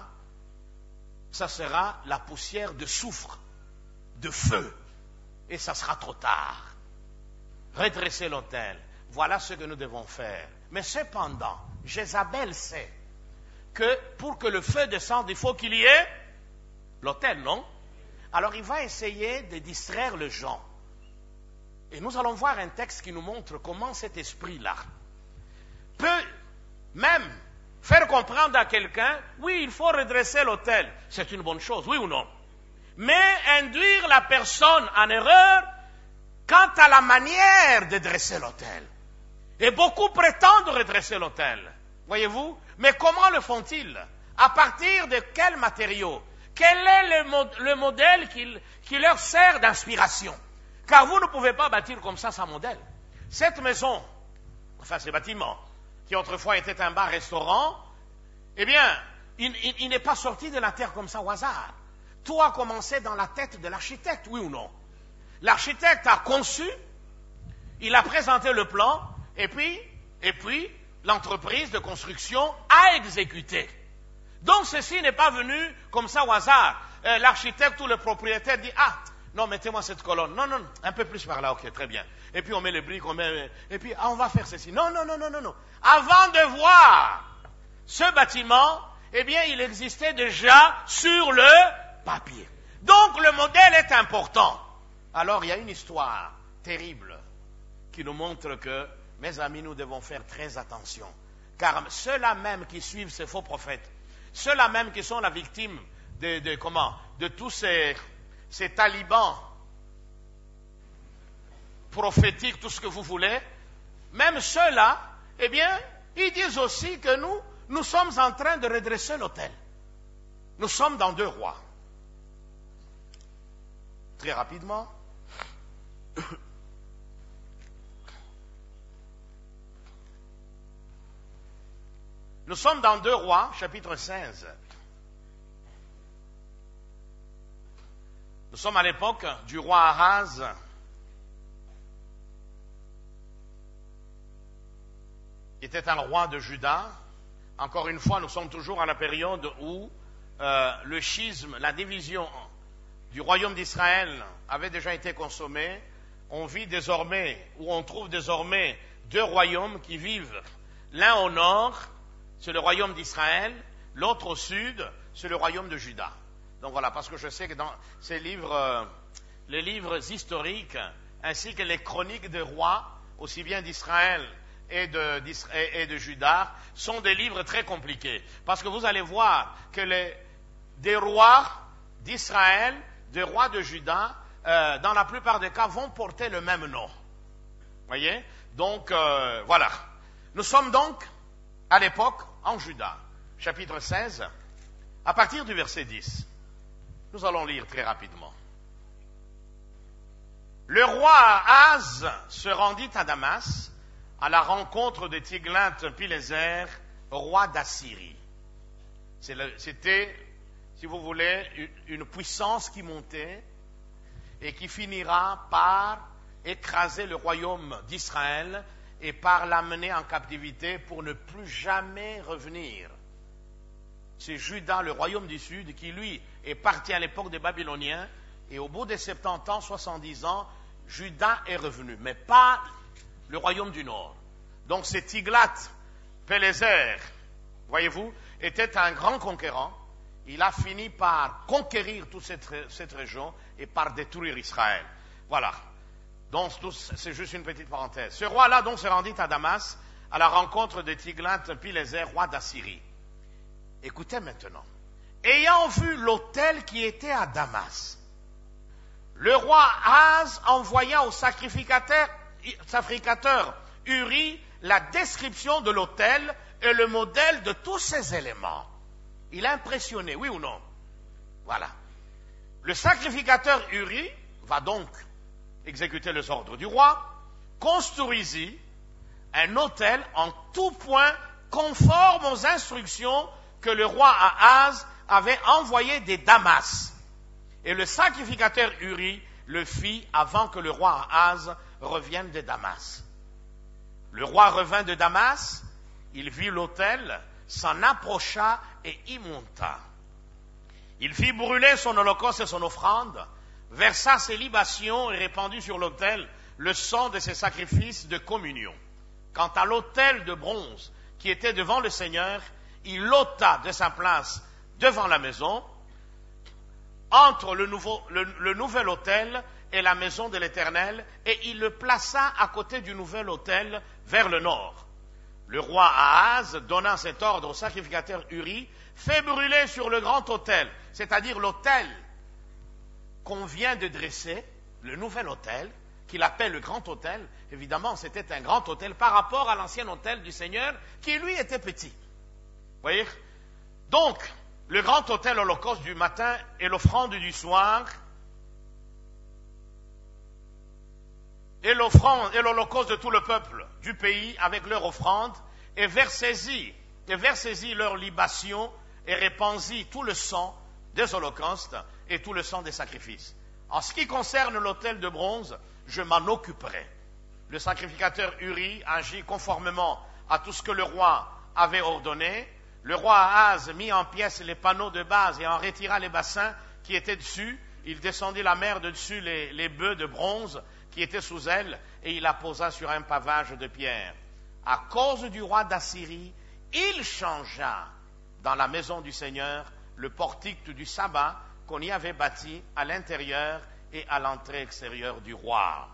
ça sera la poussière de soufre, de feu. Et ça sera trop tard. Redresser l'autel, voilà ce que nous devons faire. Mais cependant, Jézabel sait que pour que le feu descende, il faut qu'il y ait l'autel, non? Alors il va essayer de distraire les gens. Et nous allons voir un texte qui nous montre comment cet esprit-là peut même faire comprendre à quelqu'un, oui, il faut redresser l'autel. C'est une bonne chose, oui ou non? Mais induire la personne en erreur quant à la manière de dresser l'autel. Et beaucoup prétendent redresser l'autel. Voyez-vous? Mais comment le font-ils? À partir de quels matériaux? Quel est le modèle qui leur sert d'inspiration? Car vous ne pouvez pas bâtir comme ça sans modèle. Cette maison, enfin ce bâtiment, qui autrefois était un bar-restaurant, eh bien, il n'est pas sorti de la terre comme ça au hasard. Tout a commencé dans la tête de l'architecte, oui ou non? L'architecte a conçu, il a présenté le plan, et puis l'entreprise de construction a exécuté. Donc ceci n'est pas venu comme ça au hasard. L'architecte ou le propriétaire dit, ah, non, mettez-moi cette colonne. Non, un peu plus par là, ok, très bien. Et puis on met les briques, et puis on va faire ceci. Non. Avant de voir ce bâtiment, eh bien, il existait déjà sur le papier. Donc le modèle est important. Alors il y a une histoire terrible qui nous montre que, mes amis, nous devons faire très attention. Car ceux-là même qui suivent ces faux prophètes, ceux-là même qui sont la victime de tous ces talibans prophétiques, tout ce que vous voulez, même ceux-là, eh bien, ils disent aussi que nous sommes en train de redresser l'autel. Nous sommes dans 2 Rois. Très rapidement. Nous sommes dans 2 Rois, chapitre 16. Nous sommes à l'époque du roi Ahaz. Qui était un roi de Juda. Encore une fois, nous sommes toujours à la période où le schisme, la division du royaume d'Israël avait déjà été consommée, on vit désormais, ou on trouve désormais deux royaumes qui vivent. L'un au nord, c'est le royaume d'Israël, l'autre au sud, c'est le royaume de Juda. Donc voilà, parce que je sais que dans ces livres, les livres historiques, ainsi que les chroniques des rois, aussi bien d'Israël et de Juda, sont des livres très compliqués. Parce que vous allez voir que des rois d'Israël, des rois de Juda, dans la plupart des cas, vont porter le même nom. Voyez? Donc, voilà. Nous sommes donc, à l'époque, en Juda, chapitre 16, à partir du verset 10. Nous allons lire très rapidement. Le roi Ahaz se rendit à Damas, à la rencontre de Tiglath-Pileser, roi d'Assyrie. C'était, si vous voulez, une puissance qui montait et qui finira par écraser le royaume d'Israël et par l'amener en captivité pour ne plus jamais revenir. C'est Juda, le royaume du Sud, qui lui est parti à l'époque des Babyloniens, et au bout des 70 ans, 70 ans, Juda est revenu, mais pas le royaume du Nord. Donc c'est Tiglath-Pileser, voyez-vous, était un grand conquérant. Il a fini par conquérir toute cette région et par détruire Israël. Voilà. Donc c'est juste une petite parenthèse. Ce roi-là donc se rendit à Damas à la rencontre de Tiglath-Pileser, roi d'Assyrie. Écoutez maintenant. Ayant vu l'autel qui était à Damas, le roi Ahaz envoya au sacrificateur Uri la description de l'autel et le modèle de tous ses éléments. Il a impressionné, oui ou non? Voilà. Le sacrificateur Uri va donc exécuter les ordres du roi, construisit un autel en tout point conforme aux instructions que le roi Ahaz avait envoyées de Damas. Et le sacrificateur Uri le fit avant que le roi Ahaz revienne de Damas. Le roi revint de Damas, il vit l'autel, s'en approcha et y monta. Il fit brûler son holocauste et son offrande, versa ses libations et répandit sur l'autel le sang de ses sacrifices de communion. Quant à l'autel de bronze qui était devant le Seigneur, il l'ôta de sa place devant la maison, entre le nouvel autel et la maison de l'Éternel, et il le plaça à côté du nouvel autel vers le nord. Le roi Ahaz, donnant cet ordre au sacrificateur Uri, fait brûler sur le grand autel, c'est-à-dire l'autel qu'on vient de dresser, le nouvel autel, qu'il appelle le grand autel. Évidemment, c'était un grand autel par rapport à l'ancien autel du Seigneur, qui lui était petit. Vous voyez? Donc, le grand autel holocauste du matin et l'offrande du soir, et l'holocauste de tout le peuple du pays avec leur offrande, et versez-y leur libation, et répandit tout le sang des holocaustes et tout le sang des sacrifices. En ce qui concerne l'autel de bronze, je m'en occuperai. Le sacrificateur Uri agit conformément à tout ce que le roi avait ordonné. Le roi Ahaz mit en pièces les panneaux de base et en retira les bassins qui étaient dessus. Il descendit la mer de dessus les bœufs de bronze qui étaient sous elle, et il la posa sur un pavage de pierre. À cause du roi d'Assyrie, il changea dans la maison du Seigneur le portique du sabbat qu'on y avait bâti à l'intérieur et à l'entrée extérieure du roi.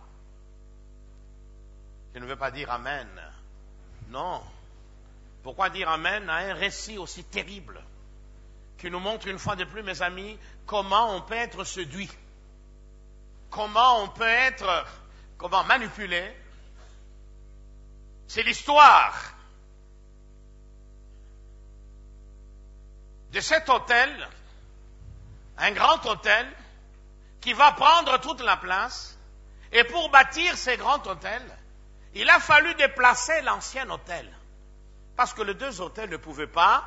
Je ne veux pas dire Amen. Non. Pourquoi dire Amen à un récit aussi terrible qui nous montre une fois de plus, mes amis, comment on peut être séduit, comment on peut être manipulé. C'est l'histoire de cet autel, un grand autel qui va prendre toute la place. Et pour bâtir ces grands autels, il a fallu déplacer l'ancien autel, parce que les deux autels ne pouvaient pas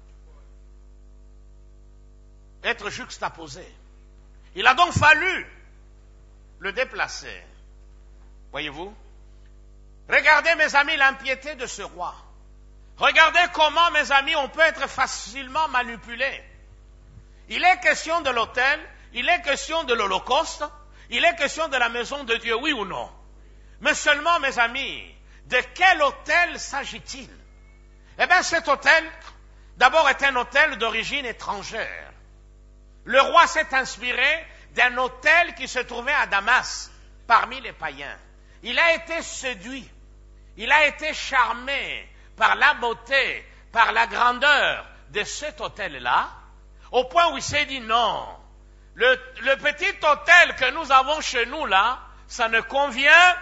être juxtaposés. Il a donc fallu le déplacer. Voyez-vous? Regardez, mes amis, l'impiété de ce roi. Regardez comment, mes amis, on peut être facilement manipulé. Il est question de l'autel, il est question de l'Holocauste, il est question de la maison de Dieu, oui ou non? Mais seulement, mes amis, de quel autel s'agit-il? Eh bien, cet autel, d'abord, est un autel d'origine étrangère. Le roi s'est inspiré d'un autel qui se trouvait à Damas, parmi les païens. Il a été séduit, il a été charmé par la beauté, par la grandeur de cet autel-là, au point où il s'est dit non, le petit autel que nous avons chez nous là, ça ne convient.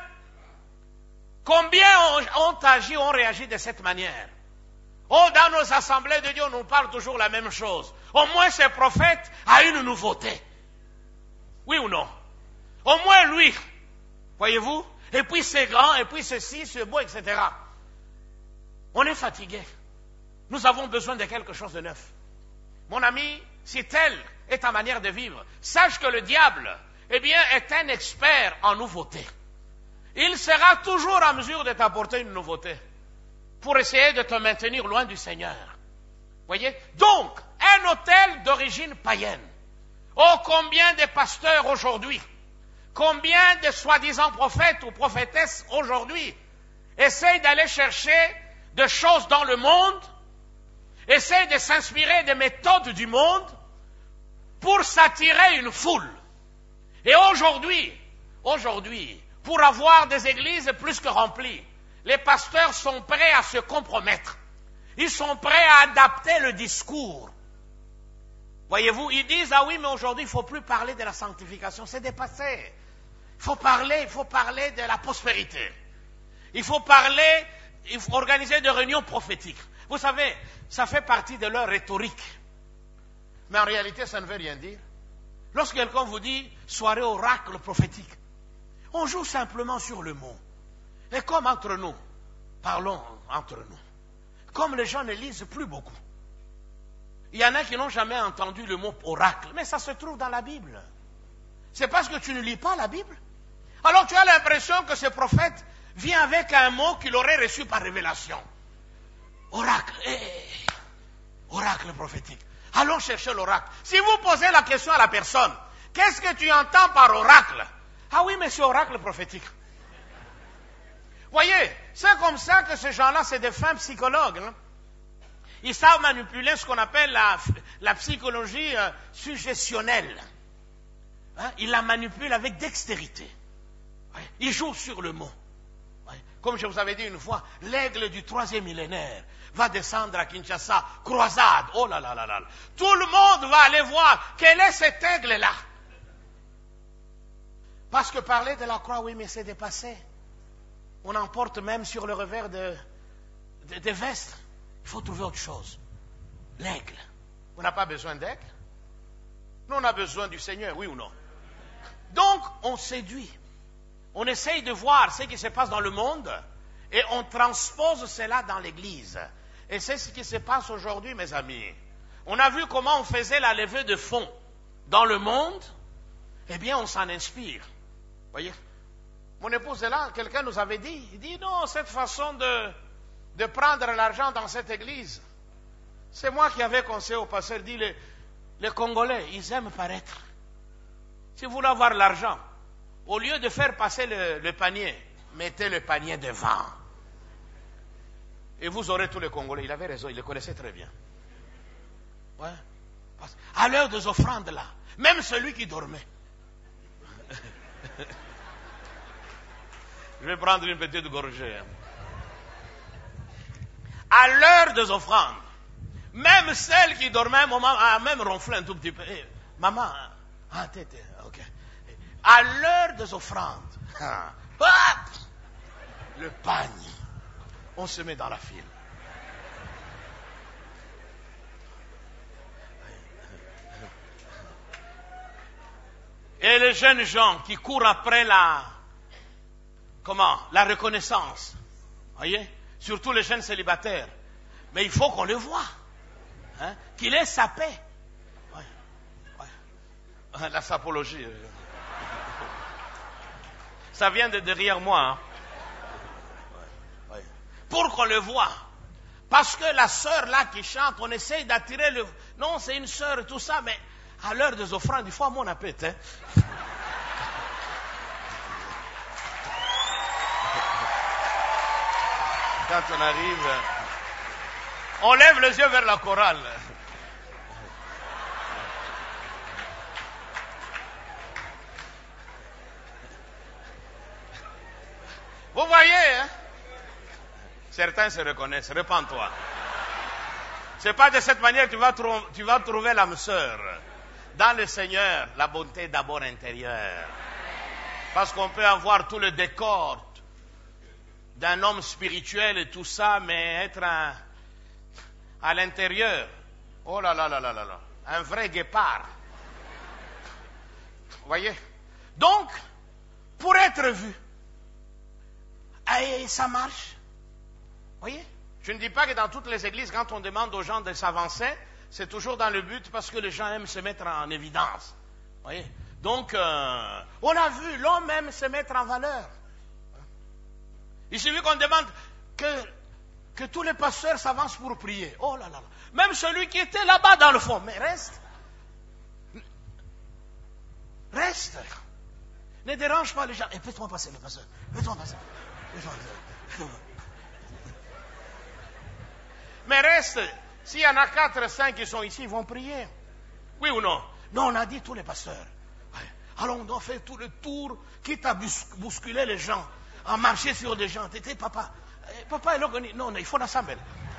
Combien ont agi, ont réagi de cette manière? Oh, dans nos assemblées de Dieu, on nous parle toujours la même chose. Au moins, ce prophète a une nouveauté. Oui ou non? Au moins, lui. Voyez-vous? Et puis, c'est grand, et puis, ceci, c'est beau, etc. On est fatigué. Nous avons besoin de quelque chose de neuf. Mon ami, si telle est ta manière de vivre, sache que le diable, eh bien, est un expert en nouveautés. Il sera toujours en mesure de t'apporter une nouveauté pour essayer de te maintenir loin du Seigneur. Voyez? Donc, un autel d'origine païenne. Oh, combien de pasteurs aujourd'hui, combien de soi-disant prophètes ou prophétesses aujourd'hui essayent d'aller chercher des choses dans le monde, essayent de s'inspirer des méthodes du monde pour s'attirer une foule. Et aujourd'hui, pour avoir des églises plus que remplies, les pasteurs sont prêts à se compromettre. Ils sont prêts à adapter le discours. Voyez-vous, ils disent, ah oui, mais aujourd'hui, il ne faut plus parler de la sanctification, c'est dépassé. Il faut parler de la prospérité. Il faut organiser des réunions prophétiques. Vous savez, ça fait partie de leur rhétorique. Mais en réalité, ça ne veut rien dire. Lorsque quelqu'un vous dit, soirée oracle prophétique, on joue simplement sur le mot. Et comme entre nous, parlons entre nous, comme les gens ne lisent plus beaucoup, il y en a qui n'ont jamais entendu le mot oracle, mais ça se trouve dans la Bible. C'est parce que tu ne lis pas la Bible. Alors tu as l'impression que ce prophète vient avec un mot qu'il aurait reçu par révélation. Oracle, oracle prophétique. Allons chercher l'oracle. Si vous posez la question à la personne, qu'est-ce que tu entends par oracle? Ah oui, mais c'est oracle prophétique. Voyez, c'est comme ça que ces gens-là, c'est des fins psychologues. Hein? Ils savent manipuler ce qu'on appelle la psychologie suggestionnelle. Hein? Ils la manipulent avec dextérité. Ouais? Ils jouent sur le mot. Ouais? Comme je vous avais dit une fois, l'aigle du 3e millénaire va descendre à Kinshasa, croisade. Oh là là là là. Tout le monde va aller voir quel est cet aigle-là. Parce que parler de la croix, oui, mais c'est dépassé. On en porte même sur le revers des vestes. Il faut trouver autre chose. L'aigle. On n'a pas besoin d'aigle. Nous, on a besoin du Seigneur, oui ou non? Donc, on séduit. On essaye de voir ce qui se passe dans le monde et on transpose cela dans l'Église. Et c'est ce qui se passe aujourd'hui, mes amis. On a vu comment on faisait la levée de fonds dans le monde. Eh bien, on s'en inspire. Voyez, mon épouse est là, quelqu'un nous avait dit, il dit non, cette façon de prendre l'argent dans cette église, c'est moi qui avais conseillé au pasteur, dit les Congolais, ils aiment paraître. Si vous voulez avoir l'argent, au lieu de faire passer le panier, mettez le panier devant. Et vous aurez tous les Congolais. Il avait raison, il les connaissait très bien. Ouais. À l'heure des offrandes là, même celui qui dormait. Je vais prendre une petite gorgée. À l'heure des offrandes, même celle qui dormait un moment a même ronflé un tout petit peu. Hey, maman, ok. À l'heure des offrandes, le pagne, on se met dans la file. Et les jeunes gens qui courent après la reconnaissance. Voyez? Surtout les jeunes célibataires. Mais il faut qu'on le voie. Hein? Qu'il ait sa paix. Ouais. La sapologie. Ça vient de derrière moi. Hein? Ouais. Pour qu'on le voie. Parce que la sœur là qui chante, on essaye d'attirer le... Non, c'est une sœur, tout ça, mais À l'heure des offrandes, il faut à mon appétit. Hein. Quand on arrive, on lève les yeux vers la chorale. Vous voyez, hein? Certains se reconnaissent. Repends-toi. C'est pas de cette manière que tu vas trouver l'âme sœur. Dans le Seigneur, la bonté est d'abord intérieure. Parce qu'on peut avoir tout le décor d'un homme spirituel et tout ça, mais être à l'intérieur. Oh là là là là là là. Un vrai guépard. Vous voyez? Donc, pour être vu, et ça marche. Vous voyez? Je ne dis pas que dans toutes les églises, quand on demande aux gens de s'avancer, c'est toujours dans le but parce que les gens aiment se mettre en évidence. Vous voyez? Donc, on a vu, l'homme aime se mettre en valeur. Il suffit qu'on demande que tous les pasteurs s'avancent pour prier. Oh là là là. Même celui qui était là-bas dans le fond. Mais reste. Reste. Ne dérange pas les gens. Et fais-toi passer le pasteur. Fais-toi passer. Mais reste. S'il y en a 4, 5 qui sont ici, ils vont prier. Oui ou non? Non, on a dit tous les pasteurs. Alors on doit faire tout le tour, quitte à bousculer les gens, à marcher sur des gens. T'étais papa. Papa est là. Non, il faut l'assembler.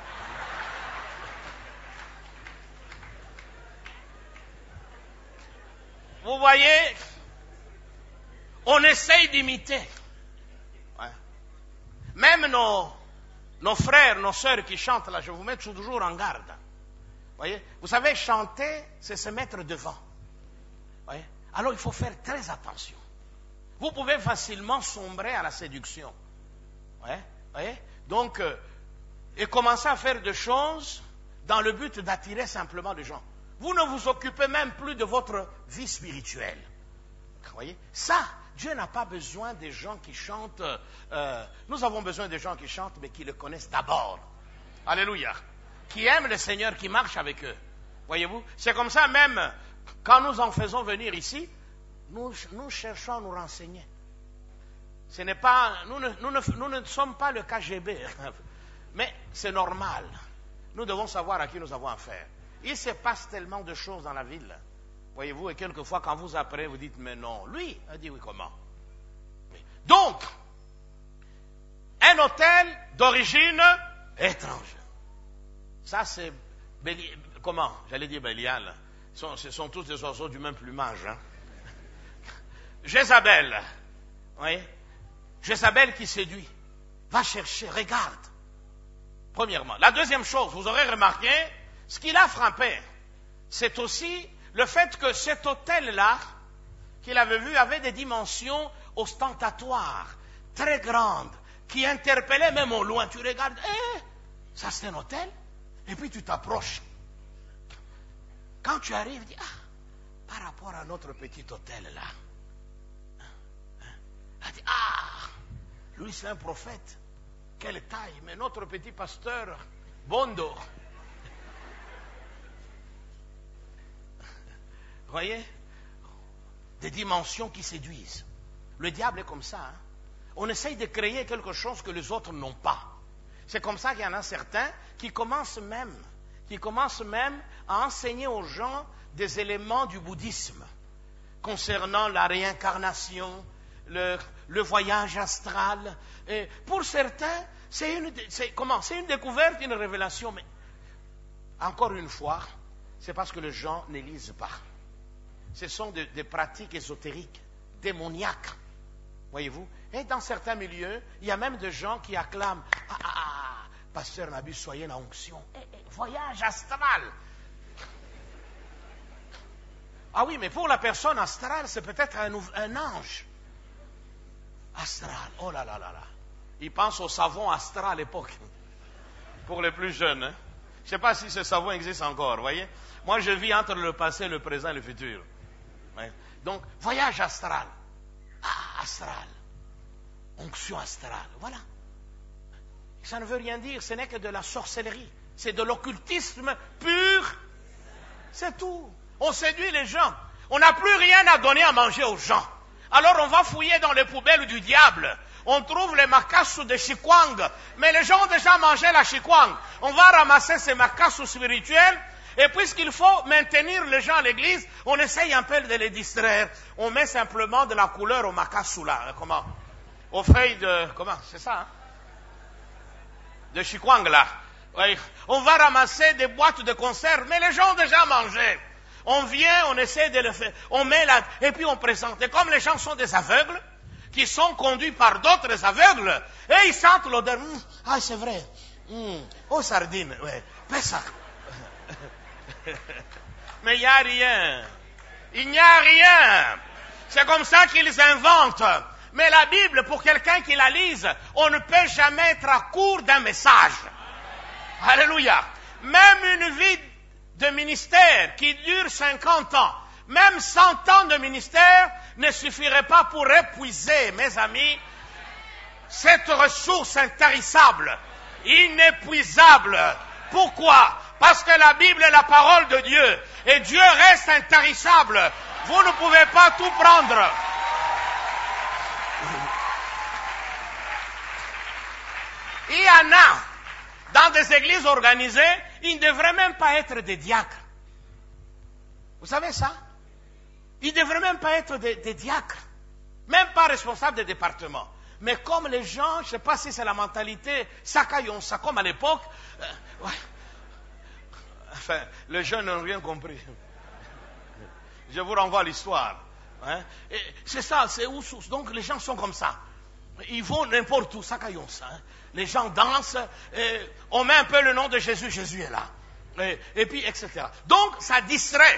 Vous voyez, on essaye d'imiter. Ouais. Même nos frères, nos sœurs qui chantent là, je vous mets toujours en garde. Voyez, vous savez, chanter, c'est se mettre devant. Voyez. Alors il faut faire très attention. Vous pouvez facilement sombrer à la séduction. Voyez. Donc, et commencer à faire des choses dans le but d'attirer simplement les gens. Vous ne vous occupez même plus de votre vie spirituelle. Vous voyez? Ça, Dieu n'a pas besoin des gens qui chantent. Nous avons besoin des gens qui chantent, mais qui le connaissent d'abord. Alléluia. Qui aiment le Seigneur, qui marchent avec eux. Voyez-vous? C'est comme ça même, quand nous en faisons venir ici, nous cherchons à nous renseigner. Ce n'est pas, nous ne sommes pas le KGB, mais c'est normal. Nous devons savoir à qui nous avons affaire. Il se passe tellement de choses dans la ville. Voyez-vous, et quelquefois, quand vous apprenez, vous dites, mais non, lui a dit oui, comment? Donc, un hôtel d'origine étrangère. Ça, c'est, comment? J'allais dire Bélial. Ce sont tous des oiseaux du même plumage. Hein? Jézabel. Oui. Jézabel qui séduit. Va chercher, regarde. Premièrement. La deuxième chose, vous aurez remarqué, ce qui l'a frappé, c'est aussi le fait que cet hôtel-là, qu'il avait vu, avait des dimensions ostentatoires, très grandes, qui interpellaient même au loin. Tu regardes, ça c'est un hôtel, et puis tu t'approches. Quand tu arrives, tu dis, par rapport à notre petit hôtel-là, tu dis, lui c'est un prophète, quelle taille, mais notre petit pasteur, Bondo. Voyez, des dimensions qui séduisent. Le diable est comme ça. Hein? On essaye de créer quelque chose que les autres n'ont pas. C'est comme ça qu'il y en a certains qui commencent même à enseigner aux gens des éléments du bouddhisme concernant la réincarnation, le voyage astral. Et pour certains, c'est une découverte, une révélation. Mais encore une fois, c'est parce que les gens ne lisent pas. Ce sont des pratiques ésotériques, démoniaques. Voyez-vous? Et dans certains milieux, il y a même des gens qui acclament Pasteur Nabu, soyez la onction. Voyage astral. Ah oui, mais pour la personne astrale, c'est peut-être un ange. Astral. Oh là là là là. Il pense au savon astral à l'époque. Pour les plus jeunes. Hein? Je ne sais pas si ce savon existe encore, voyez? Moi, je vis entre le passé, le présent et le futur. Ouais. Donc, voyage astral. Astral. Onction astrale. Voilà. Ça ne veut rien dire, ce n'est que de la sorcellerie. C'est de l'occultisme pur. C'est tout. On séduit les gens. On n'a plus rien à donner à manger aux gens. Alors on va fouiller dans les poubelles du diable. On trouve les makassu de chikwang. Mais les gens ont déjà mangé la chikwang. On va ramasser ces makassu spirituels. Et puisqu'il faut maintenir les gens à l'église, on essaye un peu de les distraire. On met simplement de la couleur au makassu là. Comment? Aux feuilles de... Comment? C'est ça, hein? De chikwang là. Oui. On va ramasser des boîtes de conserve. Mais les gens ont déjà mangé. On vient, on essaie de le faire, on met là, et puis on présente. Et comme les gens sont des aveugles, qui sont conduits par d'autres aveugles, et ils sentent l'odeur. Ah, c'est vrai. Oh, sardine, ouais. Fais ça. Mais il n'y a rien. Il n'y a rien. C'est comme ça qu'ils inventent. Mais la Bible, pour quelqu'un qui la lise, on ne peut jamais être à court d'un message. Alléluia. Même une vie de ministère qui dure 50 ans, même 100 ans de ministère ne suffirait pas pour épuiser, mes amis, cette ressource intarissable, inépuisable. Pourquoi? Parce que la Bible est la parole de Dieu et Dieu reste intarissable. Vous ne pouvez pas tout prendre. Il y en a dans des églises organisées, ils ne devraient même pas être des diacres. Vous savez ça? Ils ne devraient même pas être des diacres. Même pas responsables des départements. Mais comme les gens, je ne sais pas si c'est la mentalité, Sakayonsa, comme à l'époque, ouais. Enfin, les jeunes n'ont rien compris. Je vous renvoie à l'histoire. Hein? C'est ça, c'est où. Donc les gens sont comme ça. Ils vont n'importe où, Sakayonsa. Hein? Les gens dansent, on met un peu le nom de Jésus, Jésus est là. Et puis, etc. Donc, ça distrait.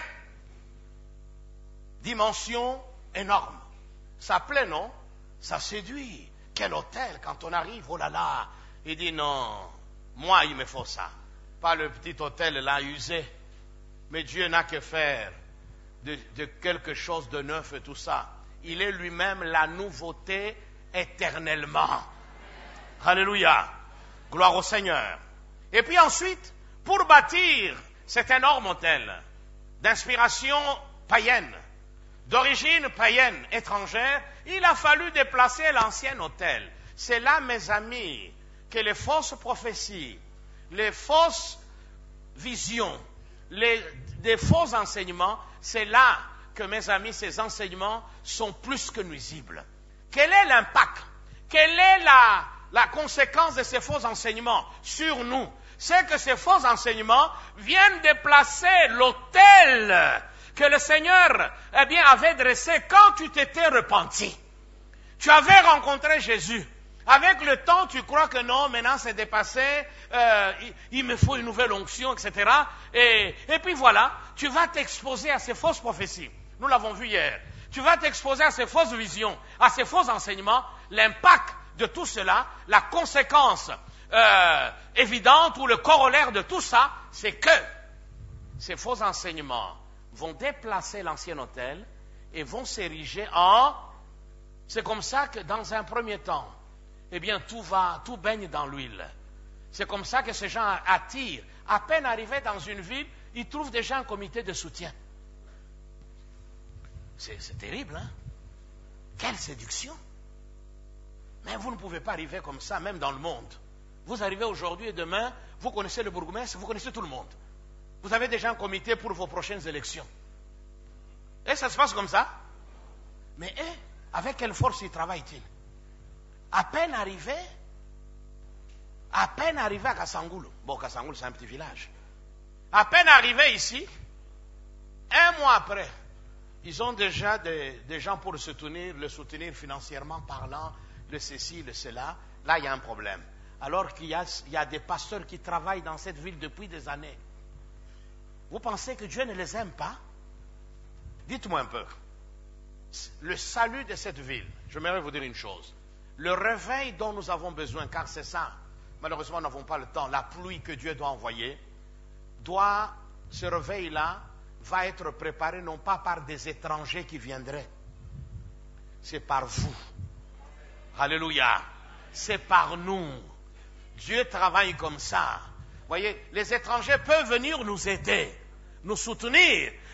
Dimension énorme. Ça plaît, non? Ça séduit. Quel hôtel, quand on arrive, oh là là. Il dit non, moi il me faut ça. Pas le petit hôtel là usé. Mais Dieu n'a que faire de quelque chose de neuf et tout ça. Il est lui-même la nouveauté éternellement. Alléluia. Gloire au Seigneur. Et puis ensuite, pour bâtir cet énorme hôtel d'inspiration païenne, d'origine païenne, étrangère, il a fallu déplacer l'ancien hôtel. C'est là, mes amis, que les fausses prophéties, les fausses visions, des faux enseignements, c'est là que, mes amis, ces enseignements sont plus que nuisibles. Quel est l'impact? Quelle est la conséquence de ces faux enseignements sur nous? C'est que ces faux enseignements viennent déplacer l'autel que le Seigneur avait dressé quand tu t'étais repenti. Tu avais rencontré Jésus. Avec le temps, tu crois que non, maintenant c'est dépassé, il me faut une nouvelle onction, etc. Et puis voilà, tu vas t'exposer à ces fausses prophéties. Nous l'avons vu hier. Tu vas t'exposer à ces fausses visions, à ces faux enseignements. L'impact de tout cela, la conséquence évidente ou le corollaire de tout ça, c'est que ces faux enseignements vont déplacer l'ancien hôtel et vont s'ériger en... C'est comme ça que dans un premier temps, eh bien tout baigne dans l'huile. C'est comme ça que ces gens attirent. À peine arrivés dans une ville, ils trouvent déjà un comité de soutien. C'est terrible, hein? Quelle séduction! Mais vous ne pouvez pas arriver comme ça, même dans le monde. Vous arrivez aujourd'hui et demain, vous connaissez le bourgmestre, vous connaissez tout le monde. Vous avez déjà un comité pour vos prochaines élections. Et ça se passe comme ça? Mais avec quelle force y travaille-t-il? À peine arrivé à Kassangoulou. Bon, Kassangoulou, c'est un petit village. À peine arrivé ici, un mois après, ils ont déjà des gens pour le soutenir financièrement parlant, le ceci, le cela. Là, il y a un problème. Alors qu'il y a des pasteurs qui travaillent dans cette ville depuis des années. Vous pensez que Dieu ne les aime pas? Dites-moi un peu. Le salut de cette ville, j'aimerais vous dire une chose. Le réveil dont nous avons besoin, car c'est ça, malheureusement nous n'avons pas le temps, la pluie que Dieu doit envoyer, ce réveil-là va être préparé non pas par des étrangers qui viendraient, c'est par vous. Alléluia. C'est par nous. Dieu travaille comme ça. Voyez, les étrangers peuvent venir nous aider, nous soutenir,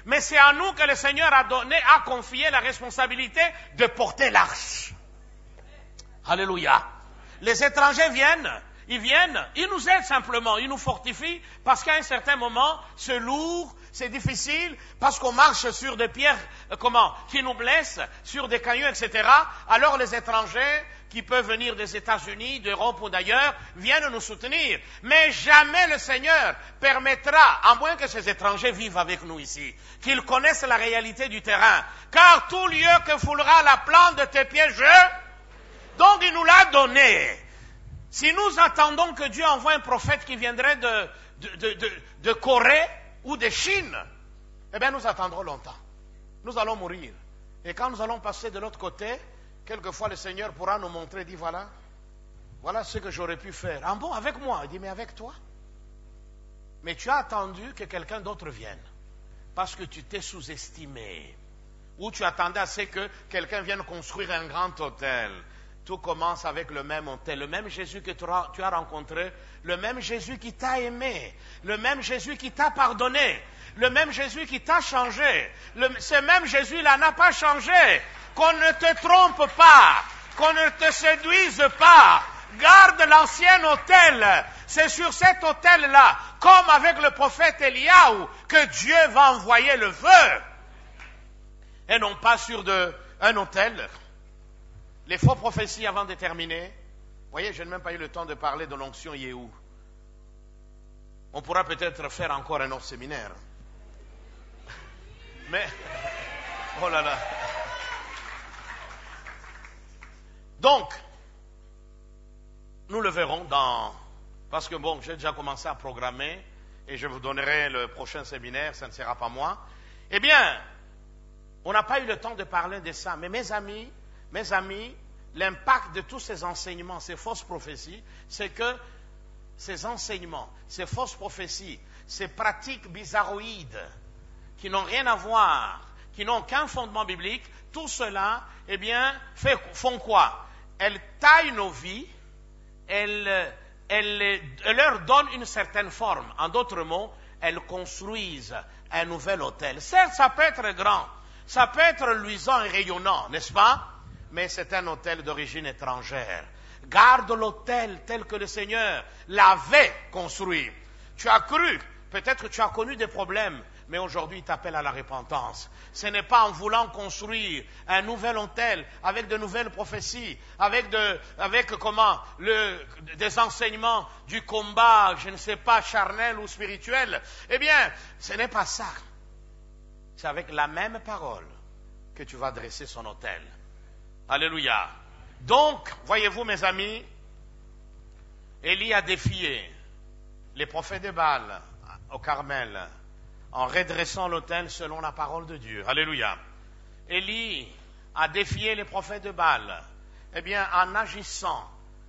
Mais c'est à nous que le Seigneur a confié la responsabilité de porter l'arche. Alléluia. Les étrangers viennent, ils nous aident simplement, ils nous fortifient, parce qu'à un certain moment, c'est lourd, c'est difficile, parce qu'on marche sur des pierres, qui nous blessent, sur des cailloux, etc. Alors les étrangers, qui peuvent venir des États-Unis, d'Europe ou d'ailleurs, viennent nous soutenir. Mais jamais le Seigneur permettra, à moins que ces étrangers vivent avec nous ici, qu'ils connaissent la réalité du terrain. Car tout lieu que foulera la plante de tes pieds, donc il nous l'a donné. Si nous attendons que Dieu envoie un prophète qui viendrait de Corée ou de Chine, eh bien nous attendrons longtemps. Nous allons mourir. Et quand nous allons passer de l'autre côté, quelquefois le Seigneur pourra nous montrer, dit voilà ce que j'aurais pu faire. Ah bon, avec moi? Il dit, mais avec toi? Mais tu as attendu que quelqu'un d'autre vienne, parce que tu t'es sous-estimé. Ou tu attendais à ce que quelqu'un vienne construire un grand hôtel. Tout commence avec le même hôtel, le même Jésus que tu as rencontré, le même Jésus qui t'a aimé, le même Jésus qui t'a pardonné, le même Jésus qui t'a changé. Ce même Jésus-là n'a pas changé. Qu'on ne te trompe pas, qu'on ne te séduise pas. Garde l'ancien autel. C'est sur cet autel-là, comme avec le prophète Eliaou, que Dieu va envoyer le feu. Et non pas sur un autel. Les faux prophéties avant de terminer. Vous voyez, je n'ai même pas eu le temps de parler de l'onction Yéhou. On pourra peut-être faire encore un autre séminaire. Mais, oh là là. Donc, nous le verrons parce que bon, j'ai déjà commencé à programmer et je vous donnerai le prochain séminaire, ça ne sera pas moi. Eh bien, on n'a pas eu le temps de parler de ça, mais mes amis, l'impact de tous ces enseignements, ces fausses prophéties, c'est que ces enseignements, ces fausses prophéties, ces pratiques bizarroïdes, qui n'ont rien à voir, qui n'ont qu'un fondement biblique, tout cela, eh bien, font quoi? Elles taillent nos vies, elles leur donnent une certaine forme. En d'autres mots, elles construisent un nouvel autel. Certes, ça peut être grand, ça peut être luisant et rayonnant, n'est-ce pas? Mais c'est un autel d'origine étrangère. Garde l'autel tel que le Seigneur l'avait construit. Tu as cru, peut-être tu as connu des problèmes, mais aujourd'hui il t'appelle à la repentance. Ce n'est pas en voulant construire un nouvel autel avec de nouvelles prophéties, avec des enseignements du combat, je ne sais pas, charnel ou spirituel. Eh bien, ce n'est pas ça. C'est avec la même parole que tu vas dresser son autel. Alléluia. Donc, voyez-vous mes amis, Élie a défié les prophètes de Baal au Carmel en redressant l'autel selon la parole de Dieu. Alléluia. Élie a défié les prophètes de Baal, eh bien, en agissant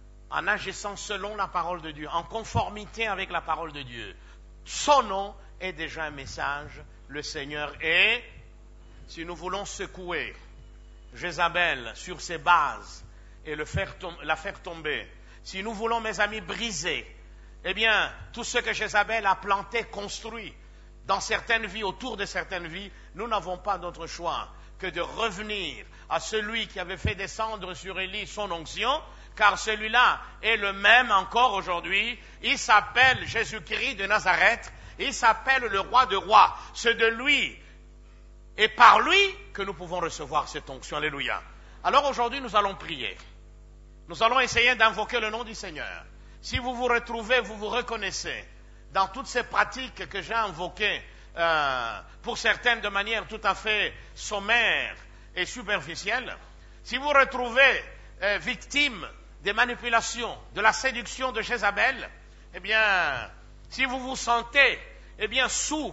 selon la parole de Dieu, en conformité avec la parole de Dieu. Son nom est déjà un message. Le Seigneur est, si nous voulons secouer Jézabel sur ses bases et la faire tomber, si nous voulons, mes amis, briser, eh bien, tout ce que Jézabel a planté, construit, dans certaines vies, autour de certaines vies, nous n'avons pas d'autre choix que de revenir à celui qui avait fait descendre sur Élie son onction, car celui-là est le même encore aujourd'hui. Il s'appelle Jésus-Christ de Nazareth, il s'appelle le roi de rois. C'est de lui et par lui que nous pouvons recevoir cette onction. Alléluia. Alors aujourd'hui, nous allons prier. Nous allons essayer d'invoquer le nom du Seigneur. Si vous vous retrouvez, vous vous reconnaissez dans toutes ces pratiques que j'ai invoquées, pour certaines de manière tout à fait sommaire et superficielle, si vous vous retrouvez victime des manipulations, de la séduction de Jézabel, eh bien, si vous vous sentez, eh bien, sous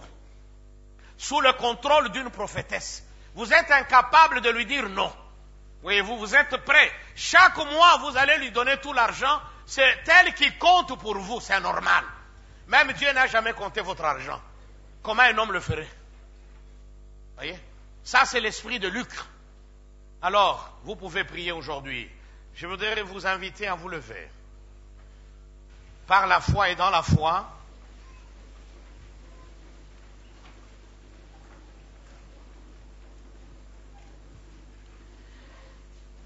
le contrôle d'une prophétesse, vous êtes incapable de lui dire non. Voyez-vous, vous êtes prêt. Chaque mois, vous allez lui donner tout l'argent. C'est elle qui compte pour vous, c'est normal. Même Dieu n'a jamais compté votre argent. Comment un homme le ferait? Voyez? Ça, c'est l'esprit de lucre. Alors, vous pouvez prier aujourd'hui. Je voudrais vous inviter à vous lever. Par la foi et dans la foi,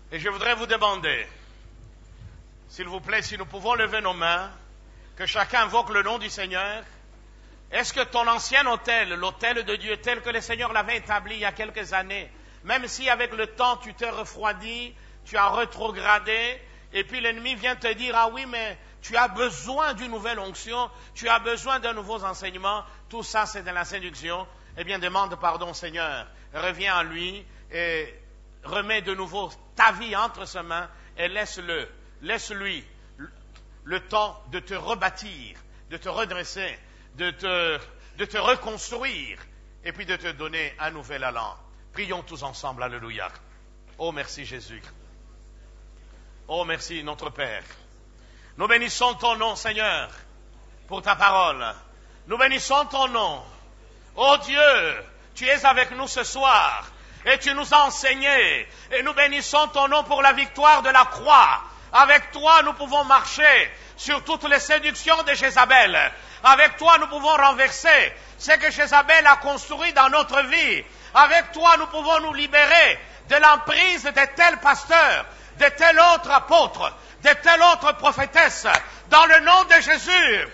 Et je voudrais vous demander, s'il vous plaît, si nous pouvons lever nos mains, que chacun invoque le nom du Seigneur. Est-ce que ton ancien autel, l'autel de Dieu tel que le Seigneur l'avait établi il y a quelques années, même si avec le temps tu t'es refroidi, tu as rétrogradé, et puis l'ennemi vient te dire, ah oui, mais tu as besoin d'une nouvelle onction, tu as besoin d'un nouveau enseignement, tout ça c'est de la séduction, eh bien demande pardon Seigneur, reviens à lui et remets de nouveau ta vie entre ses mains et laisse-lui le temps de te rebâtir, de te redresser, de te reconstruire et puis de te donner un nouvel allant. Prions tous ensemble, alléluia. Oh merci Jésus. Oh merci notre Père. Nous bénissons ton nom Seigneur pour ta parole. Nous bénissons ton nom. Oh Dieu, tu es avec nous ce soir et tu nous as enseigné et nous bénissons ton nom pour la victoire de la croix. Avec toi, nous pouvons marcher sur toutes les séductions de Jézabel. Avec toi, nous pouvons renverser ce que Jézabel a construit dans notre vie. Avec toi, nous pouvons nous libérer de l'emprise de tel pasteur, de tel autre apôtre, de telle autre prophétesse. Dans le nom de Jésus,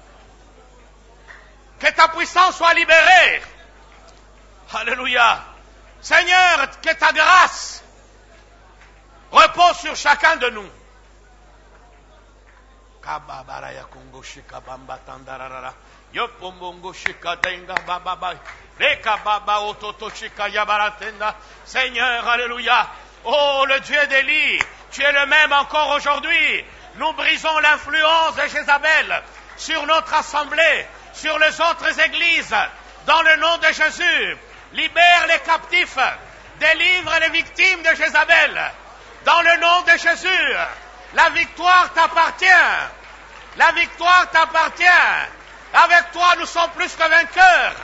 que ta puissance soit libérée. Alléluia. Seigneur, que ta grâce repose sur chacun de nous. Seigneur, alléluia. Oh, le Dieu d'Élie, tu es le même encore aujourd'hui. Nous brisons l'influence de Jézabel sur notre assemblée, sur les autres églises. Dans le nom de Jésus, libère les captifs, délivre les victimes de Jézabel. Dans le nom de Jésus, la victoire t'appartient. La victoire t'appartient. Avec toi, nous sommes plus que vainqueurs.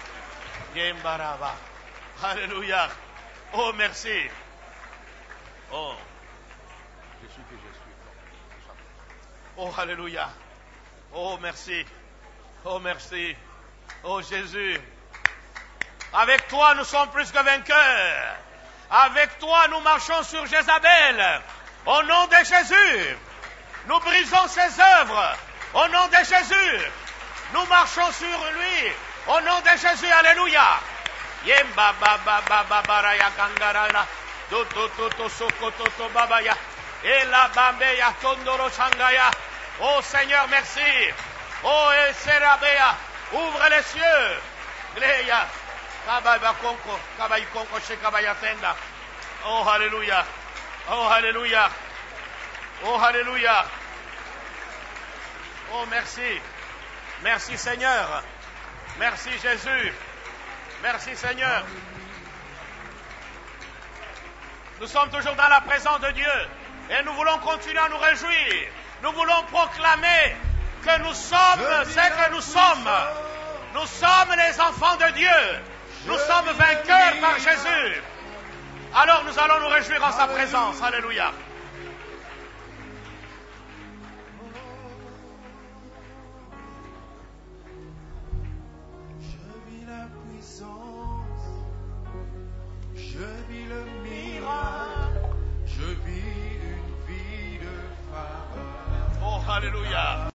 Alléluia. Oh, merci. Oh, je suis que je suis. Oh, alléluia. Oh, merci. Oh, merci. Oh, Jésus. Avec toi, nous sommes plus que vainqueurs. Avec toi, nous marchons sur Jézabel. Au nom de Jésus, nous brisons ses œuvres. Au nom de Jésus, nous marchons sur lui. Au nom de Jésus, alléluia. Yemba baba baba baraya kangarana. Toto sokoto babaya. Et la bambeya tondoro changaya. Oh Seigneur, merci. Oh Serabea, ouvre les cieux. Gleya. Kabaya konko, kabaya konko shekabaya tenda. Oh alléluia. Oh alléluia. Oh alléluia. Oh merci. Merci Seigneur. Merci Jésus. Merci Seigneur. Nous sommes toujours dans la présence de Dieu et nous voulons continuer à nous réjouir. Nous voulons proclamer que nous sommes ce que nous sommes. Nous sommes les enfants de Dieu. Nous sommes vainqueurs par Jésus. Alors nous allons nous réjouir en sa présence. Alléluia. Je vis le miracle, je vis une vie de faveur. Oh, alléluia.